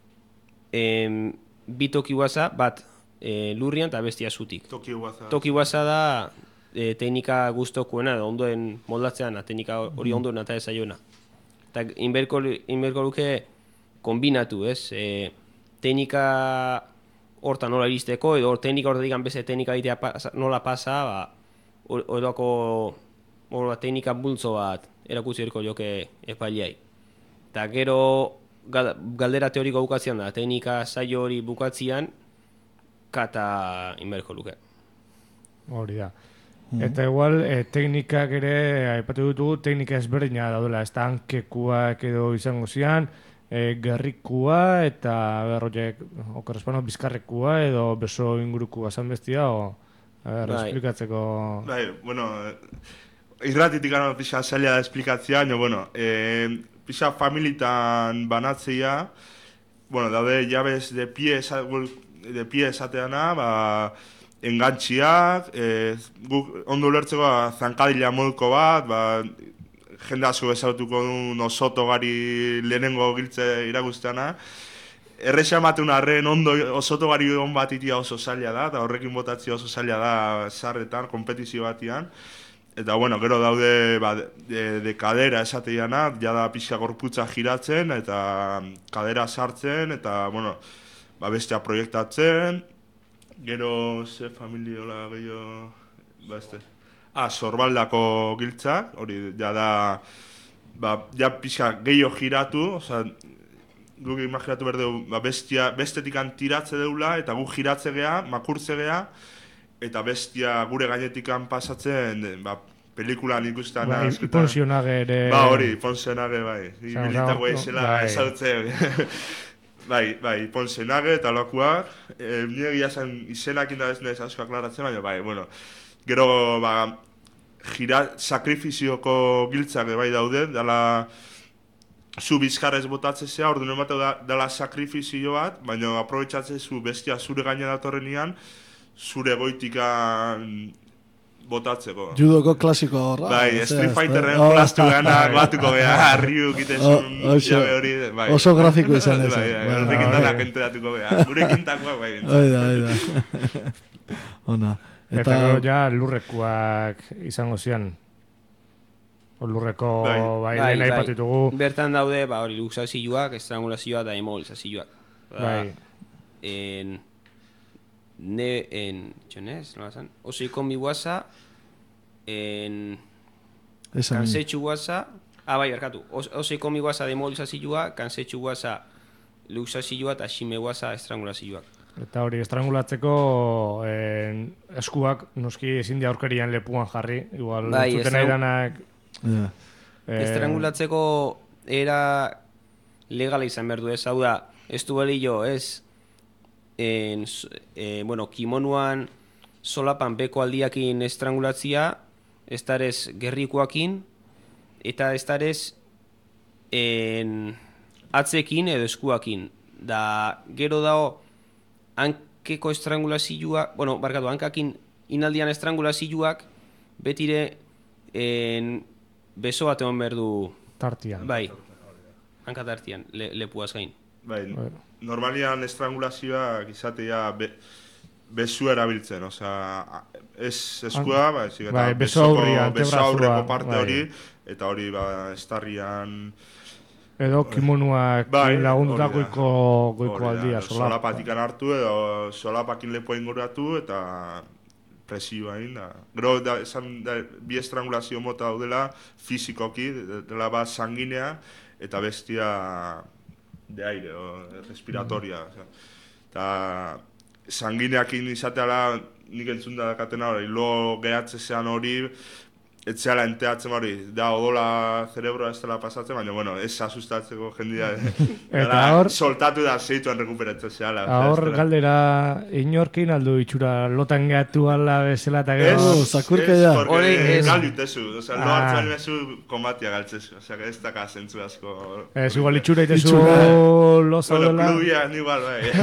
em, bi toki guaza, bat e, lurrian eta bestia zutik. Toki guaza. Toki guaza da e, teknika gustokoena, edo ondoen moldatzean, teknika hori ondoen eta ezaiona. Eta inberko, inberko luke kombinatu, ez? E, teknika horta nola iristeko, edo teknika hortatik beste teknika egitea pasa, nola pasa, ba, horako hor teknika bultzo bat erakutsi erko joke epaileai. Eta gero gal, galdera teoriko bukatzean da, teknika saio hori bukatzean, kata inberko luke. Hori da. Eta igual, e, teknikak ere, aipatu ditugu, teknika ezberdina daudela, ez da hankekuak edo izango zian, e, gerrikua eta berroiek, okorrespano, bizkarrekua edo beso ingurukua zan bestia, o, a ber, Bai. esplikatzeko... Bai, bueno, eh, irratitik gano pixa zaila da esplikatzea, no, bueno, eh, pixa familitan banatzea, bueno, daude jabez de pie, esa- de pie esateana, ba, engantxiak, eh, guk ondo ulertzeko zankadila moduko bat, ba, jende asko bezautuko duen osoto gari lehenengo giltze irakusteana. Erresa ematen arren ondo osoto gari on bat itia oso zaila da, eta horrekin botatzea oso zaila da sarretan, kompetizio batian. Eta, bueno, gero daude ba, de, de kadera esateiana, jada pixka gorputza giratzen, eta kadera sartzen, eta, bueno, ba, bestea proiektatzen. Gero, ze familiola gehiago, ba, este. Ah, sorbaldako giltzak, hori, jada, ba, ja pixka gehiago giratu, osea, guk imaginatu behar dugu, ba, bestia, bestetikan tiratze deula, eta gu giratze gea, makurtze gea, eta bestia gure gainetikan pasatzen, ba, pelikulan ikusten Bai, Iponzionage ere... Ba, hori, Iponzionage, bai. Zan, Ibilitako zan, esela, bai. esautzen. Bai, bai, Iponzionage eta lokuak. E, nire gila zen izenakin da ez nez asko aklaratzen, baina, bai, bueno. Gero, ba, gira, sakrifizioko giltzak bai daude, dala zu bizkarrez botatzen zea, orduan emateu da, dala sakrifizio bat, baina aprobetsatzen zu bestia zure gaine datorrenian, zure goitikan botatzeko. Judoko klasiko horra. Bai, osea, Street ez da- Fighterren Oh, jolastu gana, batuko geha, Ryu gitezun Oh, oso- jabe hori, bai. oso grafiko izan ez. Bai, bai, Bai, horrekin bai. danak enteratuko geha. Gure kintakoak, bai. Hoi da, hoi da. Ona. Eta, Eta, gero ja lurrekuak izango zian. O lurreko, Bai. bai, lehen aipatu ditugu. Bertan daude, ba hori, luxazioak, estrangulazioa eta imobilizazioak. Ba, Bai. En... Ne... En... Txonez, nola zan? Oseiko mi guaza, en... esan. Kansetxu guaza... Ah, bai, erkatu. Os, oseiko mi guaza de imobilizazioa, kansetxu guaza luxazioa eta xime guaza estrangulazioak. Eta hori, estrangulatzeko en, eskuak noski ezin di aurkarian lepuan jarri. Igual, Bai, entzuten estrang- nahi danak... Ja. eh, Estrangulatzeko era legala izan behar du, ez? Hau da, ez du balio, ez? En, s- eh, bueno, kimonuan solapan beko aldiakin estrangulatzia, ez darez gerrikoakin, eta ez darez en, atzekin edo eskuakin. Da, gero dao, hankeko estrangulazioa, bueno, barkatu, hankakin inaldian estrangulazioak, betire en, beso bat eman behar du, Tartian. bai, hanka tartian, le, lepuaz gain. Bai, Bai. normalian estrangulazioak izatea be, besu erabiltzen, osea, ez eskua, bai, zik, eta Bai, beso besoko- aurria, beso antebrazua, aurreko parte bai. hori, eta hori, ba, estarrian... Edo kimonuak Bai, lagundutako hori da. goiko, goiko Hori da, aldia, solapa. solapatikan hartu edo solapakin lepoa inguratu eta presioa egin da. Gero, da, esan, da, bi estrangulazio mota daudela fizikoki, dela bat sanginea eta bestia de aire, o respiratoria. Mm. Eta sangineakin izateala nik entzun da dakatena hori, lo gehatze zean hori, etxeala enteatzen hori, da odola cerebroa ez dela pasatzen, baina, bueno, ez asustatzeko jendia. Eta hor... Soltatu da zeituan rekuperatzen zehala. Hor galdera inorkin aldu itxura lotan gatu ala bezala eta gero... Ez, zakurka ez, ja. porque ez. galdutezu, oza, lo Ah. hartzen bezu kombatia galtzezu, oza, ez daka zentzu asko. Ez, igual itxura itezu Itxura. lo Bueno, zaudela... klubia, igual,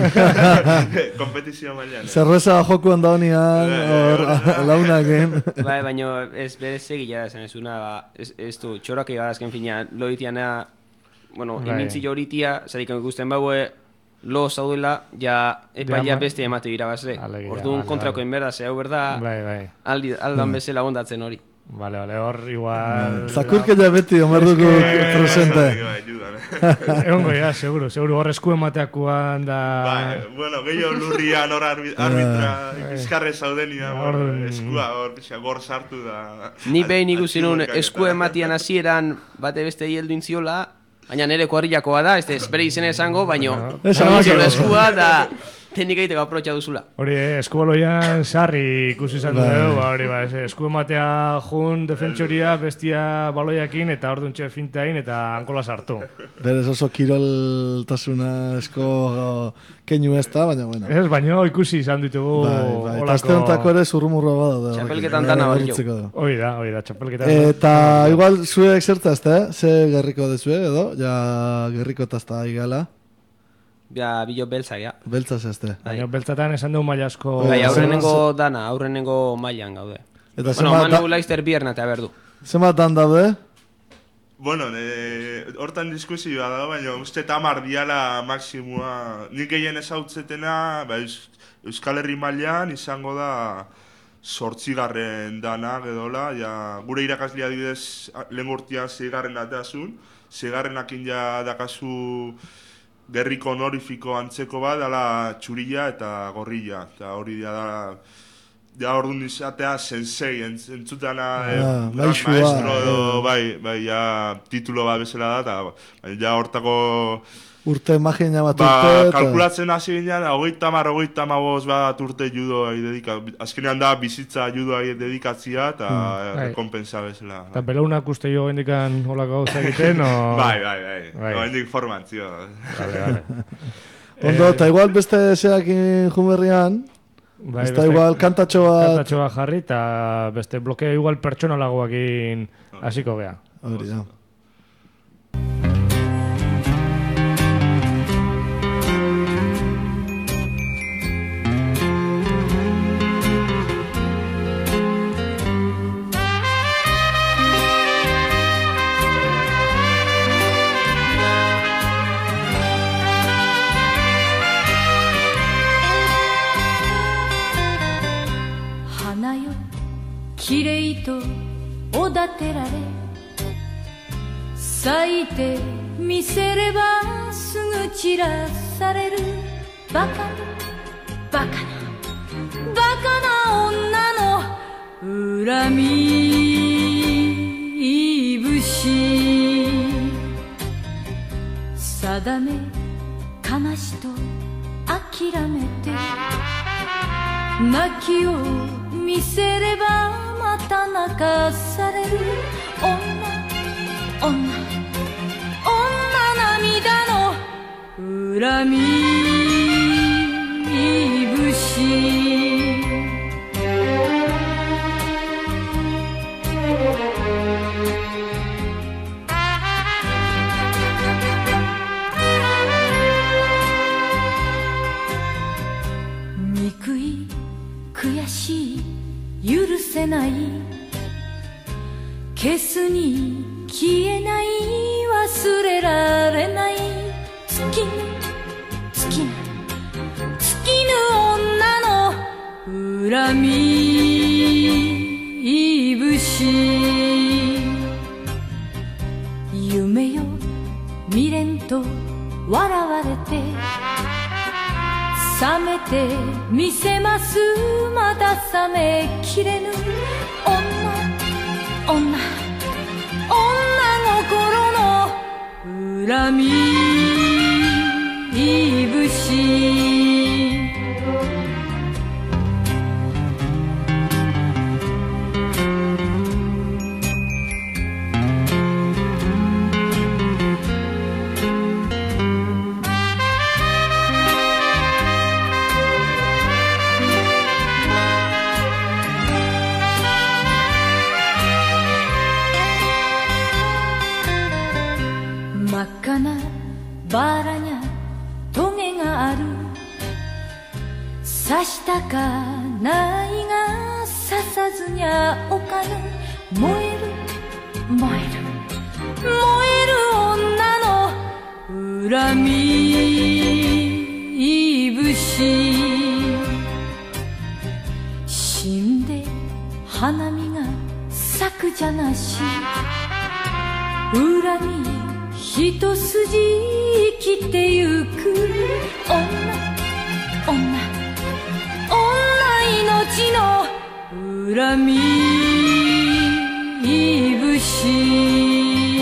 bai. Kompetizio mailan. eh. Zerreza jokuan daunian, Eh, hor, eh, launaken. Bai, baina ez berez egila esan ezuna, ba, ez, ez du, txorak egala azken fina, lo ditiana, bueno, Bai. imintzi joritia, zarik ikusten baue, lo zaudela, ja epaia Drama. beste emate irabazle. Alegia, Orduan vale, kontrako vale. enberda, zehau berda, Bai, bai. aldi, aldan bezala ondatzen hori. Vale, vale, hor igual... Zakurkela beti, omerduko presente. Bai, ayudan, eh. Egongo ja, seguro, seguro, hor esku emateakoan da... Bai, bueno, gehiago lurrian hor arbi- arbitra, bizkarre zaudenia, bueno, Orduan- eskua hor, pixa, gor sartu da. Ni behin ikusi nun Atxibolkak esku eta- ematian hasieran bate beste hieldu intziola, baina nire kuadrillakoa da, ez ez bere izena esango, baino Esan esan bakero. eskua da teknika egiteko aprotxa duzula. Hori, eh, eskubaloian sarri ikusi izan Bai. dugu, ba, hori, ba, ez, esku ematea jun defentsoria bestia baloiakin eta orduan txe fintain eta ankola sartu. Berez oso kiroltasuna esko keinu ez da, baina bueno. Ez, baina ikusi izan ditugu Bai, bai. Eta olako... azte hontako ere zurrumurra bada. Txapelketan dana hori jau. Hori da, hori da, txapelketa. Eta igual zuek zertazte, eh? Ze gerriko dezue, edo? Ja gerriko tazta igala. Ja, bilo beltza, ja. Beltzaz ezte. Baina beltzatan esan dugu maila asko... Bai, Bai, zer- aurrenengo dana, aurrenengo mailan gaude. Eta Bueno, zenbat Manu da- Laizter biernatea berdu. zenbat dan daude? Bueno, e, hortan diskusioa da, baina uste tamar diala maksimua. Nik gehien ezautzetena, ba, eus, Euskal Herri mailan izango da sortzigarren dana, edola, ja, gure irakaslia adibidez lehen urtean zeigarren ateazun, zeigarrenakin ja dakazu gerriko honorifiko antzeko bat, dala txurilla eta gorrilla, eta hori da, ja orduan izatea sensei, entz, entzutana eh, Ah, gran maixua, maestro edo, eh. bai, bai, ja, titulo bat bezala da, eta bai, ja hortako, Urte magina bat ba, urte, eta... kalkulatzen hasi ginen, hogeita mar, hogeita maboz bat urte judoai dedika, azkenean da bizitza judoai dedikatzia, eta bai. hmm. rekompensa bezala. Eta belaunak uste jo gendikan holako gauza egiten, o... Bai, bai, bai, Bai. oraindik forman, tio. Vale, vale. Ondo, eta igual beste zeakin jumerrian, Bai, ez da igual kantatxo bat... kantatxo bat jarri, eta beste blokeo igual pertsonalagoakin hasiko gea. Hori da. 花よきれいとおだてられ咲いてみせればすぐ散らされるバカなバカなバカな女の恨み節定め悲しと諦めて泣きを見せればまた泣かされる女女女涙の恨み節憎い悔しい許せない消すに消えない忘れられない尽きぬ尽きぬ尽きぬ女の恨み節夢よ未練と笑われて冷めてみせますまだ冷めきれぬ女女女心の恨み節かなバラにゃトゲがある刺したかないが刺さずにゃおかぬ燃える燃える燃える女の恨み節死んで花見が咲くじゃなし恨み一筋生きてゆく女女女命の恨み節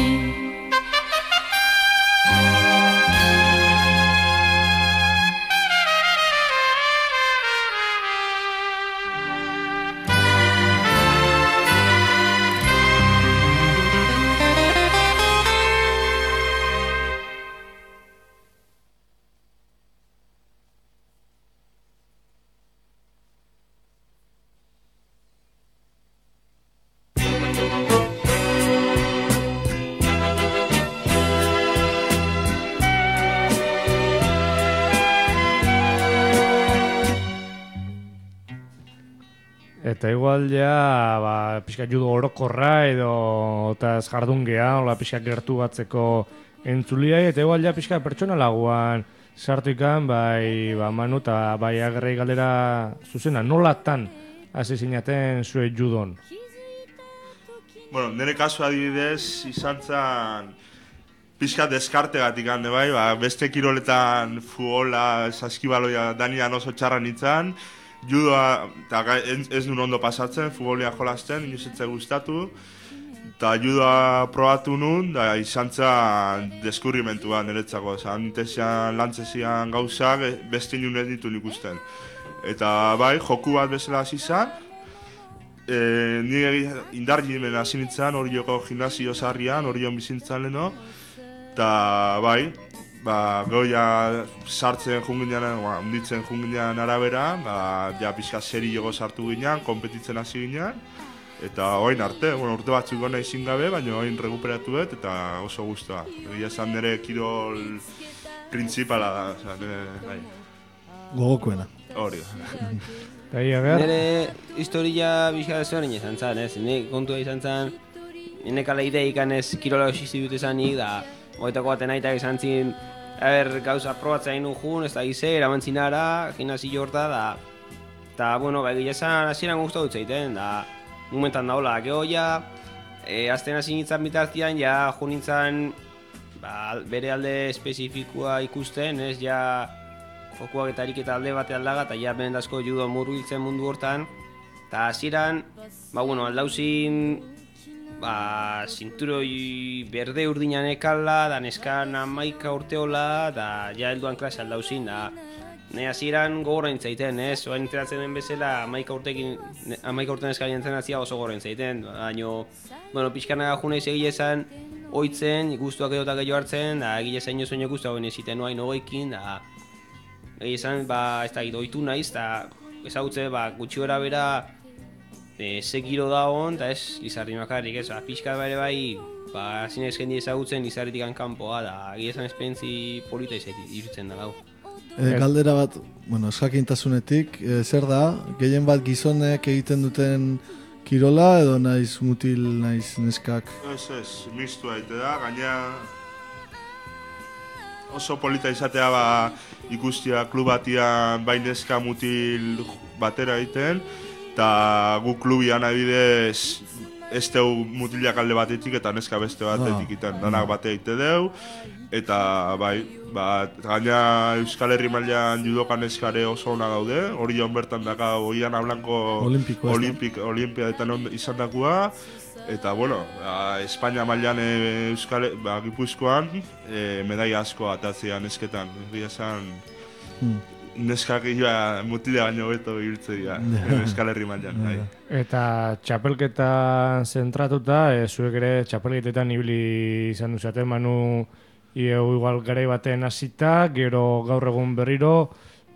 Eta igual ja, ba, pixka judo orokorra edo eta ez jardun geha, hola pixka gertu batzeko entzuliai, eta igual ja pixka pertsonalagoan sartu ikan, bai, ba, Manu eta bai agerrei galdera zuzena, nolatan hasi zinaten zue judon? Bueno, nire kasu adibidez izan zen pixka deskartegatik hande bai, ba, beste kiroletan futbola, saskibaloia danian oso txarra nintzen, judoa, eta ez, ez nun ondo pasatzen, futbolia jolasten, inoiz ez gustatu, eta judoa probatu nun, da izan zen deskurrimentua niretzako, antezian lantzezian gauzak beste nun ez ditu nik usten. Eta bai, joku bat bezala hasi zen, e, nire indar jimen hasi nintzen, Orioko gimnasio sarrian, Orion bizintzen leno, eta bai, ba, goia sartzen junginean, ba, unditzen junginean arabera, ba, ja pixka seriogo sartu ginean, konpetitzen hasi ginean, eta orain arte, bueno, urte batzuk gona izin gabe, baina orain rekuperatu dut, eta oso guztua. Egia esan nire kirol printzipala da, oza, nire, bai. Gogokoena. Hori. Nire historia bizka desberdin izan zen, ez? Nire kontua izan zen, nire kala ideikan ez kirola osizti dut esanik, da goetako baten aitak izan zin, aber, gauza probatzea inu jun, ez da gize, eraman zinara, gimnazio horta, da, eta, bueno, ba, egia esan hasieran guztu dut zeiten, da, momentan daola, gehoia, e, azten hasi nintzen bitartian, ja, jo nintzen, ba, bere alde espezifikoa ikusten, ez, ja, jokuak eta ariketa alde bate aldaga, eta ja, benendazko judo murbiltzen mundu hortan, eta hasieran, ba, bueno, aldauzin, ba, zinturoi berde urdinan ekala, da neskan amaika urteola, da ja helduan klase aldauzin, da ne hasieran gogorra intzaiten, ez? Oain enteratzen den bezala, amaika urtekin, amaika urten eskari entrenazia oso gogorra intzaiten, baina, bueno, pixkanaga juneiz egile esan, oitzen, guztuak edotak gehiago hartzen, da egile esan inozoin guztuak guen eziten noain ogoikin, da egile esan, ba, ez da, oitu naiz, da ezagutze, ba, gutxi gora bera, E, ze giro da hon, eta ez Lizarri makarrik, ez, ba, pixka bere bai, ba, zinez jendi ezagutzen Lizarritik kanpoa, da, egizan esperientzi polita irutzen da lau. E, galdera bat, bueno, eskakintasunetik, e, zer da, gehien bat gizonek egiten duten kirola edo naiz mutil, naiz neskak? Ez, ez, mistu daite da, gaina oso polita izatea ba, ikustia klub batian bai neska mutil batera egiten, eta gu klubian adibidez ez deu mutilak alde batetik eta neska beste batetik iten, danak bate egite deu, eta bai, ba, gaina Euskal Herri mailan judokan neskare oso ona daude, hori joan bertan daka Oiana Blanco Olimpik, Olimpiadetan izan dakua, eta bueno, ba, Espainia mailan e, Euskal ba, Gipuzkoan e, medaia asko atatzea nesketan, egia esan hmm. Neskak ia mutile baino beto ibiltze dira, Euskal Herri mailan. Bai. Eta txapelketa zentratuta, e, zuek ere txapelketetan ibili izan duzaten, Manu, ieu igual garai baten hasita, gero gaur egun berriro,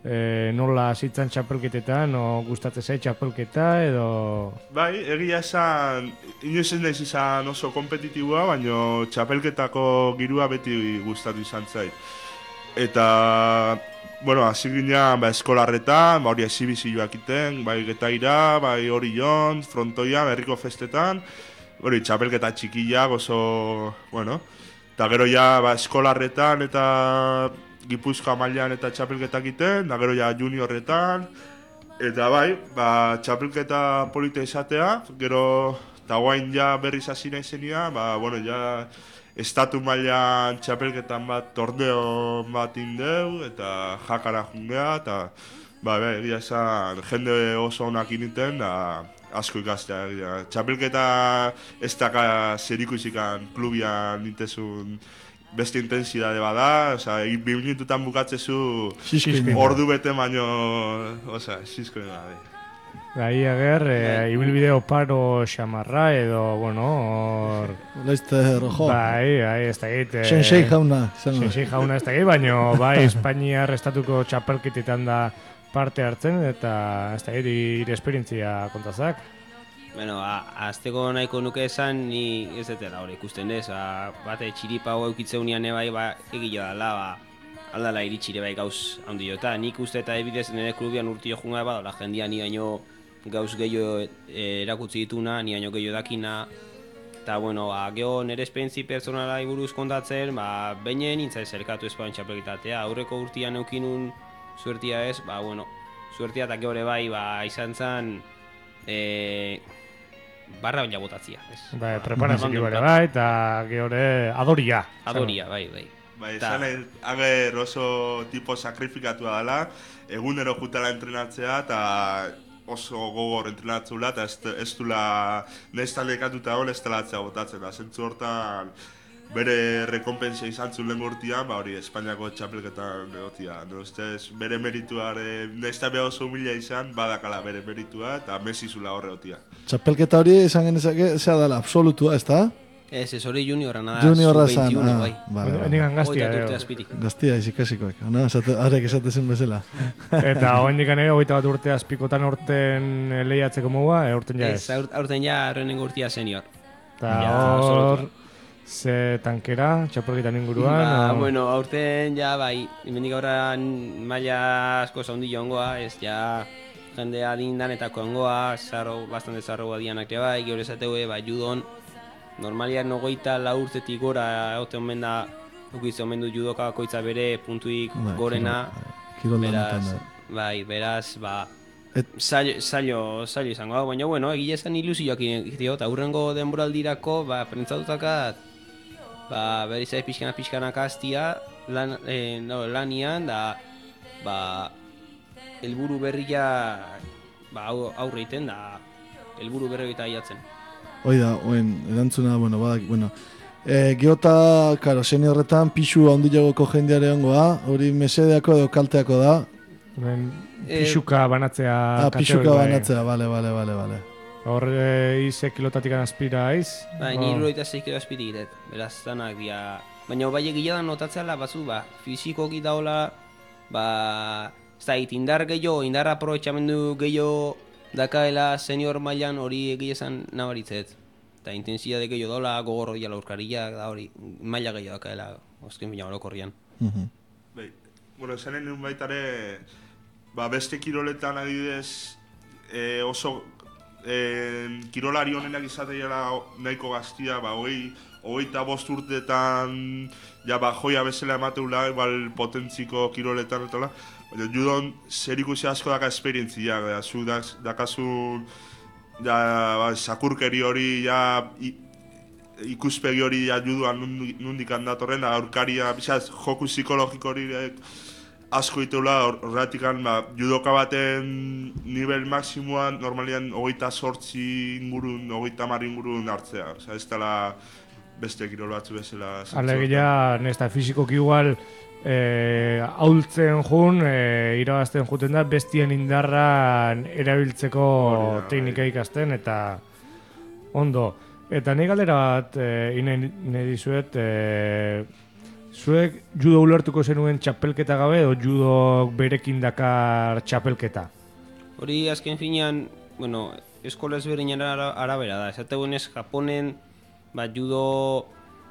e, nola zitzan txapelketetan, o gustatzen zait txapelketa, edo... Bai, egia esan, inoiz ez naiz izan oso kompetitiboa, baina txapelketako girua beti gustatu izan zait. Eta, bueno, hasi ginean ba, eskolarretan, ba, hori exhibizioak iten, bai Getaira, bai Orion, Frontoia, Herriko festetan, hori txapelketa txikiak oso, bueno, eta gero ja ba, eskolarretan eta Gipuzkoa mailan eta txapelketak iten, da gero ja juniorretan, eta bai, ba, txapelketa polita izatea, gero, eta guain ja berriz hasi nahi zenia, ba, bueno, ja, estatu mailan txapelketan bat, torneo bat indeu, eta jakara jungea, eta, ba, bai, egia esan, jende oso onak initen, da, asko ikastea, egia. Txapelketa ez daka zerikusikan klubian nintezun, beste intensidade bada, oza, bi minututan bukatzezu ordu bete baino, oza, xizkoen da. Gai ager, e, ibilbide oparo xamarra edo, bueno, hor... Leizter, jo. Bai, bai, ez da egit... E, Sensei jauna. Sensei jauna ez da egit, baina bai, Espainiar estatuko txapelketetan da parte hartzen, eta ez da egit, ire esperientzia kontazak. Bueno, azteko nahiko nuke esan, ni ez detela hori ikusten ez, ba, bate txiripa hau eukitzeunian ebai, ba, egilo dala, ba, aldala iritsire bai gauz handio, eta nik uste eta ebidez nire klubian urtio junga badala, jendia ni baino gauz gehiago e, erakutsi dituna, ni baino gehiago dakina, eta, bueno, ba, geho nire esperientzi pertsonala buruz kontatzen, ba, beinen nintzen zerkatu Espainian txapelketatea, aurreko urtian eukinun suertia ez, ba, bueno, suertia eta geho ere bai, ba, izan zen, e, barra baina botatzia, ez? Bai, preparazio bere bai, eta geore adoria. Adoria, bai, bai. Bai, esan ager oso tipo sakrifikatua dela, egunero jutela entrenatzea, eta oso gogor entrenatzula, eta ez, ez dula nahiztan lekatuta hor ez talatzea botatzen, da, zentzu hortan bere rekompensia izan zuen lehen urtean, ba hori Espainiako txapelketan egotia. No, ustez, bere meritua, nahizta beha oso humila izan, badakala bere meritua, eta Messi zula horre egotia. Txapelketa hori izan genezake, zea dala, absolutua, ez da? Ez, ez hori juniorra, nada, juniorra zan, sub veintiuno, ah, bai. Vale, vale. Nigan gaztia, gaztia izikasikoak, no? Arek esatezen bezala. Eta hori nikan ere, hogeita bat urte azpikotan orten lehiatzeko moga, e, orten ja ez. Ez, aurten ja, horrenengo urtia senior. Eta hor... Ze tankera, txapelketan inguruan? Ba, o... bueno, aurten ja, bai, inmendik aurra maila asko zaundi joangoa, ez, ja, jendea dindanetako ongoa, zarro, bastante zarro badianak ere bai, gero esategue, bai, judon, normalian nogoita lau urtetik gora, egote omen da, ukitzen omen du judoka bakoitza bere puntuik ba, gorena, kirol, beraz, bai, beraz, ba, zailo, zailo izango da, baina, bueno, egia esan ilusioak egiteo, eta hurrengo denboraldirako, ba, pentsatutakat, ba, berizai pixkana pixkanak hastia lan, eh, no, lanian, da, ba, helburu berria, ba, aurre iten, da, helburu berri eta aiatzen. Hoi da, oen, erantzuna, bueno, badak, bueno, e, geota, karo, seniorretan pixu handiagoko jendeare ongoa, hori mesedeako edo kalteako da. Ben, pixuka banatzea. Ah, pixuka banatzea, bale, bale, bale, bale. Hor, e, ize kilotatik aspira aiz? Ba, ni iruroita zei kilo aspiri giret, beraz, danak dia... Baina, bai egila da notatzela, batzu, ba, fizikoki daola, ba... Ez da, indar gehiago, indar aprobetxamendu gehiago dakaela senior mailan hori egia esan nabaritzet. Eta intensidade gehiago daola, gogorro diala urkariak, da hori, maila gehiago dakaela, ozken bina orokorrian. Bai, bueno, esanen nuen baitare, ba, beste kiroletan adidez, e, oso e, kirolari honenak izateela nahiko gaztia, ba, hogei, hogeita bost urteetan, ja, ba, joia bezala emateula, igual potentziko kiroletan eta baina judon zer ikusi asko daka esperientzia, da, zu dakazun, ja, ba, sakurkeri hori, ja, i, ikuspegi hori ja, juduan nundik handatorren, da, aurkaria, bizaz, joku psikologiko hori asko diteula, horretik ba, judoka baten nivel maksimoan, normalian hogeita sortzi ingurun, hogeita mar ingurun hartzea, oza, ez dela beste kirol batzu bezala. Alegia, nesta fizikoki igual, eh, haultzen jun, eh, irabazten juten da, bestien indarran erabiltzeko Orida, teknika ikasten, eta ondo. Eta nahi galdera bat, eh, ine dizuet, eh, Zuek judo ulertuko zenuen txapelketa gabe edo judo berekin dakar txapelketa? Hori azken finean, bueno, eskola ezberdinen ara- arabera da. Esategunez, Japonen, ba, judo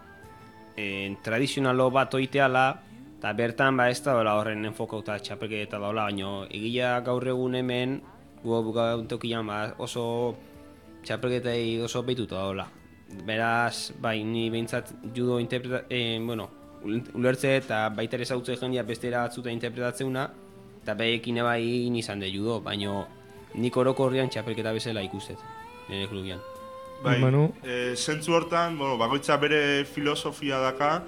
eh, tradizionalo bat oiteala, eta bertan ba ez da dola horren enfokauta txapelketa daula, baina egia gaur egun hemen, gu gautokian ba, oso txapelketei oso behituta daula. Beraz, bai, ni behintzat judo interpreta, eh, bueno, ulertze eta baita ere zautze jendia bestera batzuta interpretatzeuna, eta behekin bai izan de judo, baina nik orokorrian txapelketa bezala ikustet, nire klubian. Bai, Manu? e, zentzu hortan, bueno, bakoitza bere filosofia daka,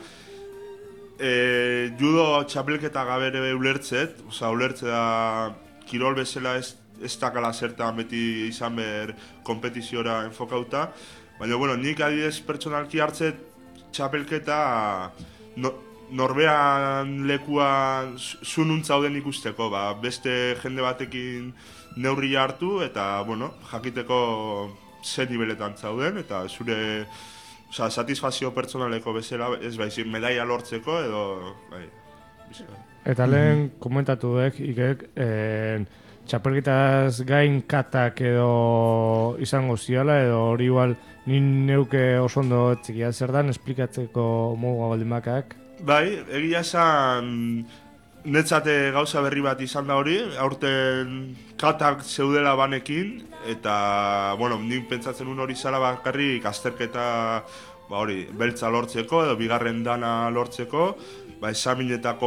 e, judo txapelketa gabe ere ulertzet, oza, ulertze da kirol bezala ez, ez dakala zertan beti izan behar kompetiziora enfokauta, baina, bueno, nik adidez pertsonalki hartzet txapelketa no, norbean lekua zununtzauden ikusteko, ba, beste jende batekin neurria hartu eta, bueno, jakiteko ze niveletan zauden eta zure, oza, satisfazio pertsonaleko bezala, ez baizik medaia lortzeko edo, bai, bizka. Eta lehen komentatu dek, ikek, eh, txapelketaz gain katak edo izango ziala edo hori igual nin neuke oso ondo etzikia zer dan, esplikatzeko mogu baldimakak. Bai, egia esan netzate gauza berri bat izan da hori, aurten katak zeudela banekin, eta, bueno, nik pentsatzen un hori zala bakarrik azterketa, ba hori, beltza lortzeko edo bigarren dana lortzeko, ba esaminetako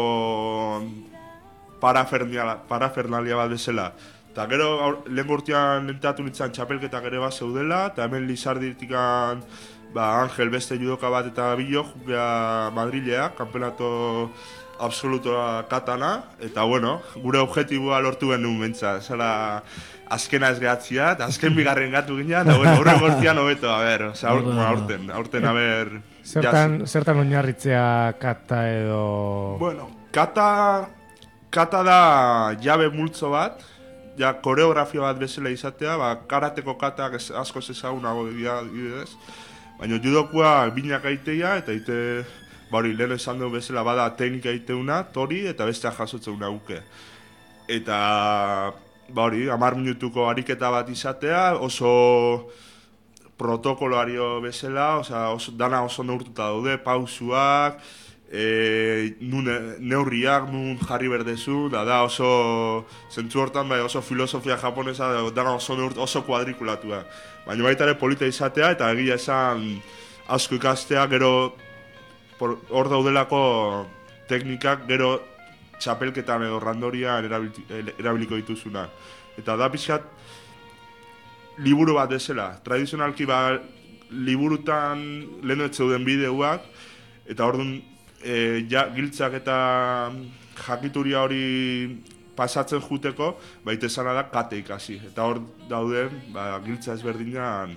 parafernalia, parafernalia bat bezala. Eta gero, lehen urtean enteatu nintzen txapelketak ere bat zeudela, eta hemen Lizarditikan ba, Angel beste judoka bat eta bilo, jugea Madrilea, kampeonato absolutoa katana, eta bueno, gure objetiboa lortu genuen bentsa, zela azkena ez gehatzia, eta azken bigarren gatu ginen, eta bueno, horre gortian hobeto, a ber, oza, aur, aurten, aurten, a ber... Zertan, zertan oinarritzea kata edo... Bueno, kata, kata da jabe multzo bat, ja koreografia bat bezala izatea, ba, karateko katak ez, asko ezagunago dira, adibidez, baina judokua binak aiteia, eta ite, ba hori, lehen esan dugu bezala bada teknika aiteuna, tori, eta bestea jasotzen uke. Eta, ba hori, hamar minutuko ariketa bat izatea, oso protokoloario bezala, oza, oso, dana oso neurtuta daude, pausuak, e, nun, neurriak, nun jarri berdezu, da da oso, zentzu hortan bai oso filosofia japonesa, dana oso, neurt, oso kuadrikulatua. Baina baita ere polita izatea, eta egia esan asko ikastea, gero por, hor daudelako teknikak, gero txapelketan edo randorian erabiliko dituzuna. Eta da pixkat liburu bat bezala. Tradizionalki ba, liburutan lehen ez zeuden bideoak, eta orduan e, ja, giltzak eta jakituria hori pasatzen juteko, baita esana da kate ikasi. Eta hor dauden ba, giltza ezberdinan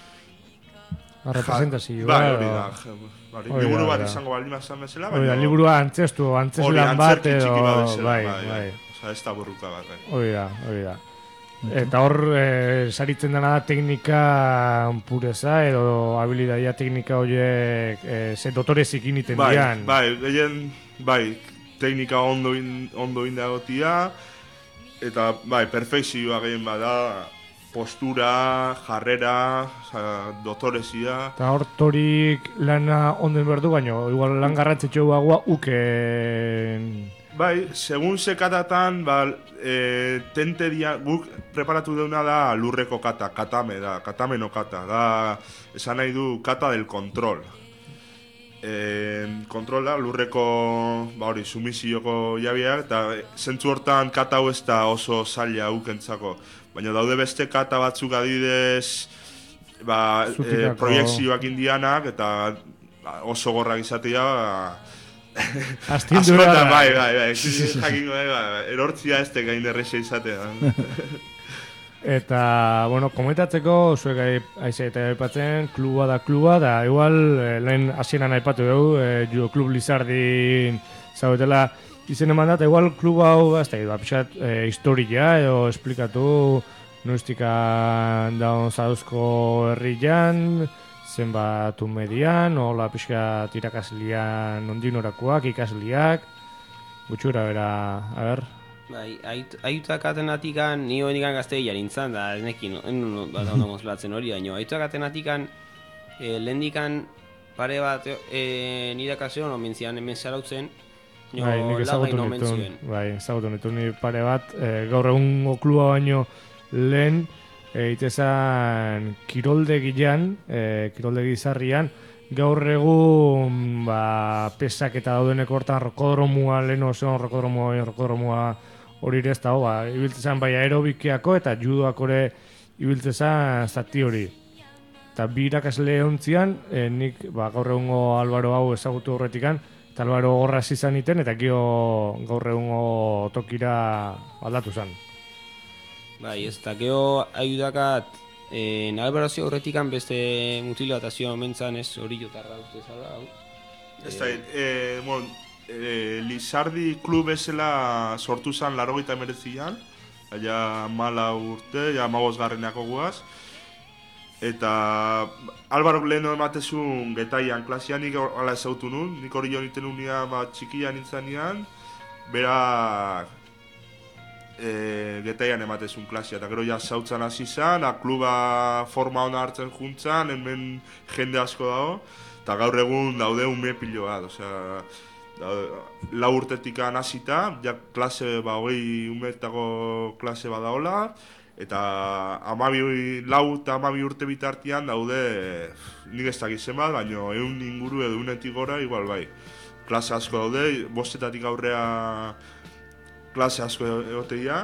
representazioa. Bai, hori da. Hori, liburu bat izango baldin bazan bezala, baina... Hori da, liburua antzestu, antzeslan bat edo... Bai, bai. Osa, ez da burruka bat, bai. Hori da, hori da. Eta hor, e, saritzen dena da teknika pureza edo habilidadia teknika horiek e, ze dotorezik initen bai, dian. Bai, gehien, bai, teknika ondo, in, ondo indagotia, eta bai, perfekzioa gehien bada, postura, jarrera, oza, dotorezia. Eta hor torik lana ondo behar du, baina igual lan garrantzitsu guagua uken... Bai, segun sekatatan, ba, e, tente dia, guk preparatu deuna da lurreko kata, katame da, katame no kata, da, esan nahi du kata del kontrol. E, kontrol da, lurreko, ba hori, sumizioko jabiak, eta zentzu hortan kata hau ez da oso zaila ukentzako. Baina daude beste kata batzuk adidez, ba, e, proiekzioak indianak, eta ba, oso gorrak izatea, ba, Askotan, bai, bai, bai, jakingo, bai, erortzia ez teka inderrexea izatea. Eta, bueno, komentatzeko, zuek aize eta aipatzen, kluba da kluba, da igual, eh, lehen hasieran aipatu dugu, eh, judo klub Lizardin zaudetela izen eman da, eta igual kluba hau, ez da, pixat, eh, historia, edo esplikatu, noiztika daun zauzko herrian, zenbat umedian, hola pixka tirakaslian ondinorakoak, ikasliak, gutxura bera, a ber. Bai, aituak atenatikan, ni hori nikan gaztegia nintzen, da nekin, enun bat ondo mozlatzen hori, baino, aituak atenatikan, e, lehendikan pare bat e, nire kaseo, no mentzian hemen zarautzen, no, bai, nik lagai ezagutu no nituen, mentzioen. bai, ezagutu nituen ni pare bat, e, gaur egun klua baino lehen, eitezan kiroldegian, e, kiroldegi zarrian, gaur egun ba, pesak eta daudeneko hortan rokodromua, lehen oso rokodromua, rokodromua hori ere ez dago, ba, ibiltzezan bai aerobikiako eta judoak ore ibiltzezan zati hori. Eta bi irakasle ontzian, e, nik ba, gaur egungo Albaro hau ezagutu horretikan, eta Albaro gorraz izan iten, eta gio gaur egungo tokira aldatu zen. Bai, ez da, geho ayudakat, eh, nalbarazio horretikan beste mutilatazioa mentzan ez hori jotarra uste zala, hau. Ez da, eh, bueno, eh, Lizardi klub ezela sortu zen larogeita emeretzian, ja mala urte, ja magoz garreneako guaz. Eta Albarok leheno ematezun getaian klasian, nik hala ezautu nun, nik hori jo niten unia ba, txikian nintzanean, berak e, getaian ematezun klasia, eta gero ja zautzan hasi zen, kluba forma hona hartzen juntzan, hemen jende asko dago, eta gaur egun daude ume pilo bat, osea, lau urtetik hasita, ja klase, ba, hogei umetako klase bat daola, eta amabi, lau eta amabi urte bitartian daude, nik ez dakit zenbat, baina ehun inguru edo unetik gora, igual bai. Klase asko daude, bostetatik aurrea klase asko egoteia,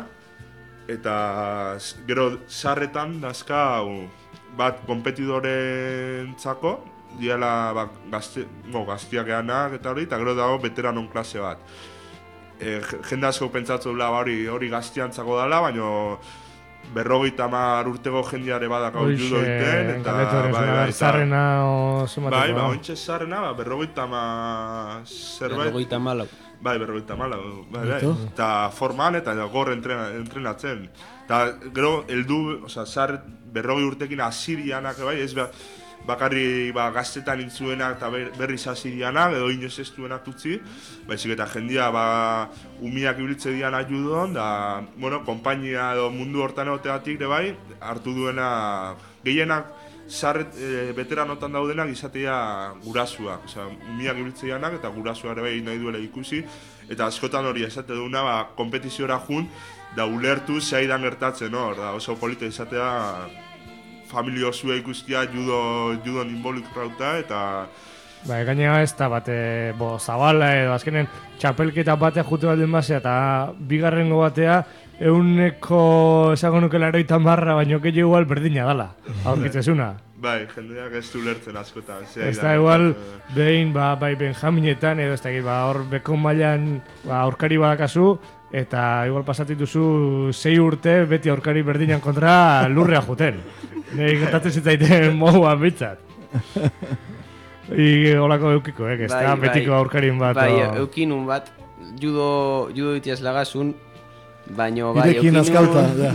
eta gero sarretan dazka bat kompetidorentzako, diala ba, gazte, no, gaztiak eanak eta hori, eta gero dago veteranon klase bat. E, jende asko pentsatu dela hori, hori gaztiantzako dela, baina berrogeita hamar urtego jendeare badakau judo iten, eta bai, bai, zarrena o zemateko. Bai, ba, ointxe zarrena, ba, berrogeita hamar zerbait. Berrogeita malau. Bai, berrogeita malau, bai, bai. Eta forman eta gor entrena, entrenatzen. Eta gero, eldu, oza, zar berrogei urtekin asirianak, bai, ez ba, bakarri ba, gaztetan intzuenak eta berriz asirianak, edo inoz ez duenak tutzi, baizik eta jendia ba, umiak ibiltze dian ajudon, da, bueno, konpainia edo mundu hortan egoteatik, de bai, hartu duena gehienak sarret e, veteranotan daudenak izatea gurasuak, osea, umiak ibiltze dianak eta gurasua ere bai nahi duela ikusi, eta askotan hori esate duna, ba, kompetiziora jun, da ulertu zaidan gertatzen hor, da, oso polita izatea familia osua ikustia judo, judo involukrauta eta... Ba, gainera ez da bate, bo, zabala edo azkenen txapelketa batea jute baldin basea eta bigarrengo batea euneko esango nuke laroitan barra, baino gehiago igual berdina dala, aurkitzezuna. Bai, jendeak ez du lertzen askotan. Ez da igual, behin, ba, bai Benjaminetan edo ez da, ba, hor beko mailan ba, aurkari badakazu, eta igual pasatituzu sei urte beti aurkari berdinan kontra lurrea juten. Nei gertatzen zitzaiten moduan bitzat. I holako eukiko, eh, ez da bai, betiko bai, aurkarin bat. Bai, o... eukinun bat, judo, judo ditiaz lagazun, baino, bai, Irekin azkalta, da.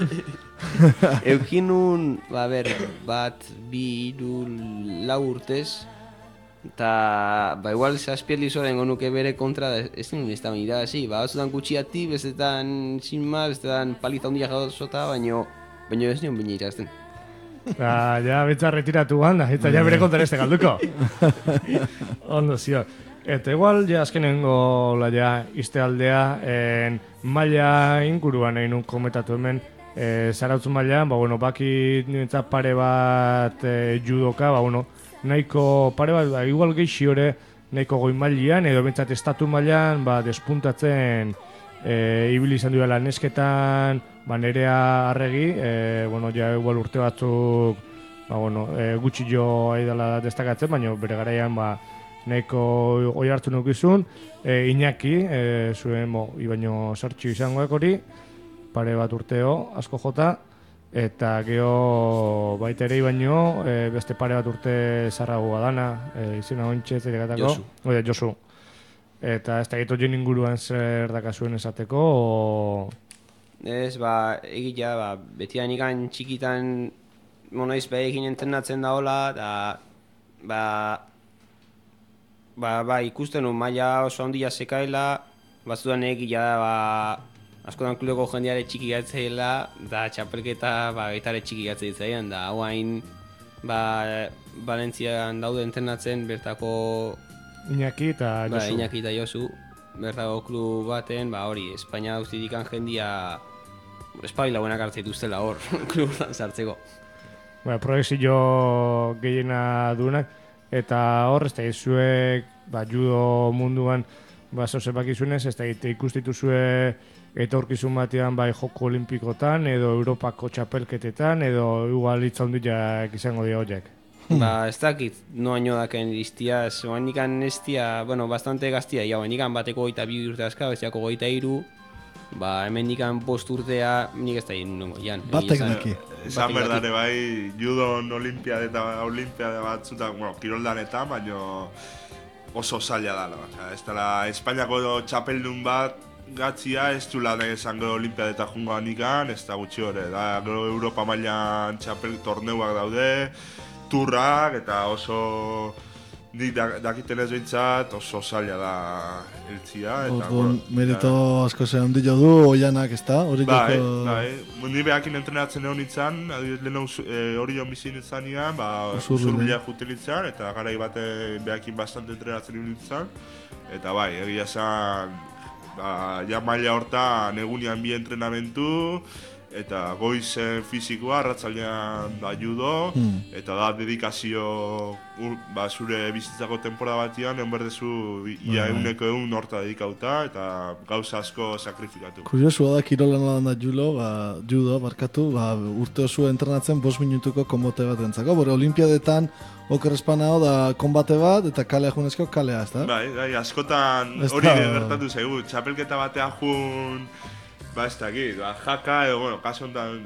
Eukinun, ba, ber, bat, bi, iru, lau urtez, eta, ba, igual, zazpierli zoren gonuke bere kontra, ez nuen ez da benida, zi, ba, batzutan gutxiati, bestetan sin mal, bestetan paliza hundia jodota, baino, baino ez nuen bine irazten. Ba, ja, betza retiratu handa, eta ja bere kontra este galduko. Ondo zio. Eta igual, ja, azkenengo, la, ja, izte aldea, en, maila inguruan egin nun kometatu hemen, e, zarautzu mailan, ba, bueno, baki nintzat pare bat e, judoka, ba, bueno, nahiko pare bat, ba, igual geixi hori, nahiko goi mailan, edo bentsat estatu mailan, ba, despuntatzen, e, ibili izan duela nesketan, ba, nerea arregi, e, bueno, ja, igual urte batzuk, ba, bueno, e, gutxi jo aidala destakatzen, baina bere garaian, ba, nahiko oi hartu nukizun, e, Iñaki, e, zuen, bo, ibaino sartxu izangoek hori, pare bat urteo, asko jota, eta geho baita ere ibaino, e, beste pare bat urte zarragoa dana, e, izena ontxe, zaitekatako. Josu. Oia, Josu. Eta ez da gito jen inguruan zer dakazuen esateko, o... Ez, ba, egitea, ba, betian ikan txikitan monoiz behekin entrenatzen daola, eta ba, ba, ba ikusten un maila oso handia zekaela, batzutan egila da, ba, askotan klubeko jendeare txiki gatzeela, da txapelketa ba, gaitare txiki gatzeitzaian, da hau hain ba, Valentzian daude entrenatzen bertako Iñaki eta ba, Josu. Iñaki eta Josu, bertako klub baten, ba hori, Espainia guztidikan jendia espabila buenak hartzen dituztela hor, kluban sartzeko. Ba, progresio gehiena duenak, eta hor, ez da, zuek, ba, judo munduan, ba, zozebak izunez, ez da, ikustituzue etorkizun batean bai joko olimpikotan, edo Europako txapelketetan, edo igual hitza handiak izango dira horiek. Ba, ez dakit, noaino daken iriztia, zoan nikan estia, bueno, bastante gaztia, ja, nikan bateko goita bi urte azka, bestiako goita iru, ba, hemen nikan bost urtea, nik ez da egin nungo, jan. Batek daki. Esan berdare bai, judon olimpiade eta olimpiade batzutan, bueno, kiroldanetan, baina oso zaila dala. Osea, ez dela, Espainiako txapeldun bat, gatzia ez du lan esan gero olimpiade eta jungoa nikan, ez da gutxi hori, da, gero Europa mailan txapel torneuak daude, turrak, eta oso nik dakiten ez behintzat oso zaila da eltzia. Orduan, merito asko ze handio du, oianak, ez da? Bai, bai. Ni behakin entrenatzen egon nintzen, lehen hori joan bizin nintzen nian, ba, usurbilea juten nintzen, eta garai bate behakin bastante entrenatzen nintzen. Eta bai, egia esan, ba, ja maila hortan egunian bi entrenamentu, eta goizen fizikoa, arratzaldean da judo, hmm. eta da dedikazio ba, zure bizitzako temporada batian, egon berdezu ia eguneko egun horta dedikauta, eta gauza asko sakrifikatu. Kuriosua da, kirolan lan da judo, ba, judo, barkatu, ba, urte oso entrenatzen bost minutuko konbote bat entzako, bore olimpiadetan oker espanao da konbate bat, eta kalea junezko kalea, ez da? Bai, bai, askotan hori gertatu zaigu, txapelketa batea jun, ba, ez dakit, ba, jaka edo, bueno, kaso honetan,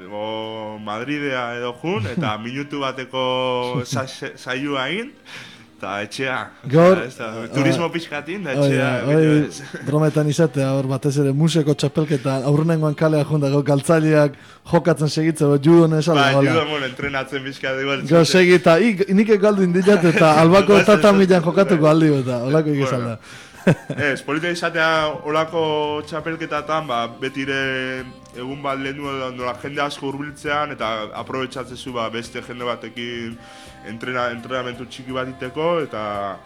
o Madridea edo jun, eta minutu bateko saioa egin, eta etxea. Gaur, turismo pixkatin, da etxea. Hoi, brometan izatea, hor batez ere museko txapelketan, aurrenengoan kalea jun dago, galtzaileak jokatzen segitzen, judon esala. Ba, judon, bueno, entrenatzen pixkat. Gaur segita, nik egaldu indillat eta albako tatamilan jokatuko aldi eta, holako ikizalda. Ez, polita izatea olako txapelketatan, ba, betire egun bat lehen duen nola jende asko hurbiltzean eta aprobetxatzezu ba, beste jende batekin entrena, entrenamentu txiki bat iteko eta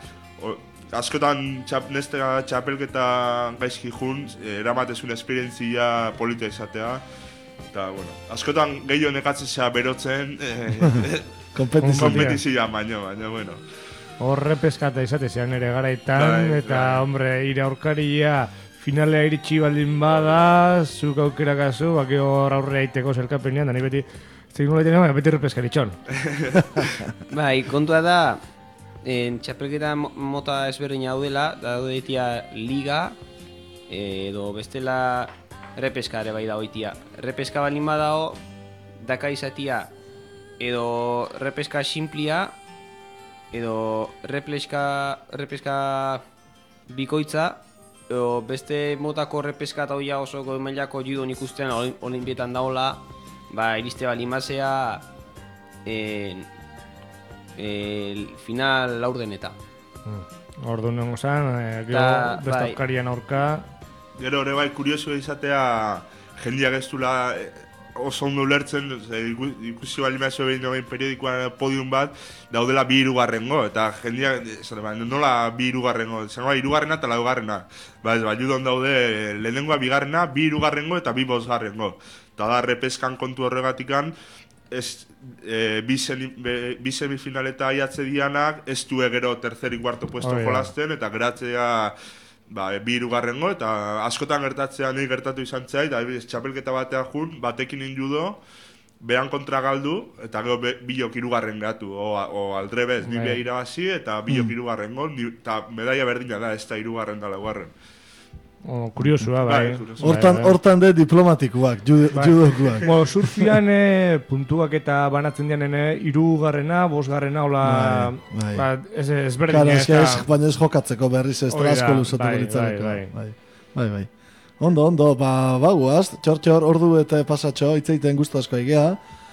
o, askotan txap, neste txapelketa gaizki jun, eramatezun esperientzia polita izatea eta, bueno, askotan gehiago nekatzea berotzen eh, kompetizioan baino, baina, bueno. Horre peskata izate zean ere garaitan, bai, eta, bai. Hombre, ire aurkaria finalea iritsi baldin bada, zuk aukerakazu, baki hor aurre aiteko zerkapenean, da ni beti, zein nola iten beti errepeskaritxon. Bai, kontua da, en, txapelketa mota ezberdina daudela, da daude ditia liga, edo bestela repeska ere bai da hoitia. Repeska baldin badao, daka izatia, edo repeska simplia, edo repeska, repeska bikoitza, edo beste motako repeska eta hoia oso goi mailako judon ikusten olimpietan daola, ba, iriste bali mazea en, el final laurdeneta. Hmm. Ordu nengo zan, e, gero beste bai. Aurkarian aurka. Gero hori bai, kurioso izatea jendiak ez dula oso ondo ulertzen, ikusi bali mazio behin nogein periodikoan podium bat, daudela bi hirugarrengo, eta jendiak, nola bi hirugarrengo, zangoa hirugarrena eta laugarrena. Ba ez, ba, judon daude lehenengoa bigarrena, bi hirugarrengo eta bi bosgarrengo. Eta da, repeskan kontu horregatikan, ez, e, bi, seni, be, bi semifinaleta aiatze dianak, ez du egero terceri kuarto puesto oh, jolasten, eta geratzea ba, bi hirugarrengo, eta askotan gertatzea nahi gertatu izan zait, da, txapelketa batean jun, batekin injudo, behan kontra galdu, eta gero bilok hirugarren geratu, o, o aldrebez, ni beha irabazi, eta bilok hirugarrengo, eta medaia berdina da, ez da hirugarren da laugarren. Oh, kuriosua, bai. Hortan, hortan de diplomatikoak, judokuak. Bueno, surfian eh, puntuak eta banatzen dianen hirugarrena, bosgarrena, hola, bai, bai. ba, ez, ez berdina. Claro, ez que ez, baina ez jokatzeko berriz, ez trasko luzatu beritzareko. Bai, bai, bai. bai, bai. Ondo, ondo, ba, baguaz, txor-txor, ordu eta pasatxo, itzeiten guztu asko egea.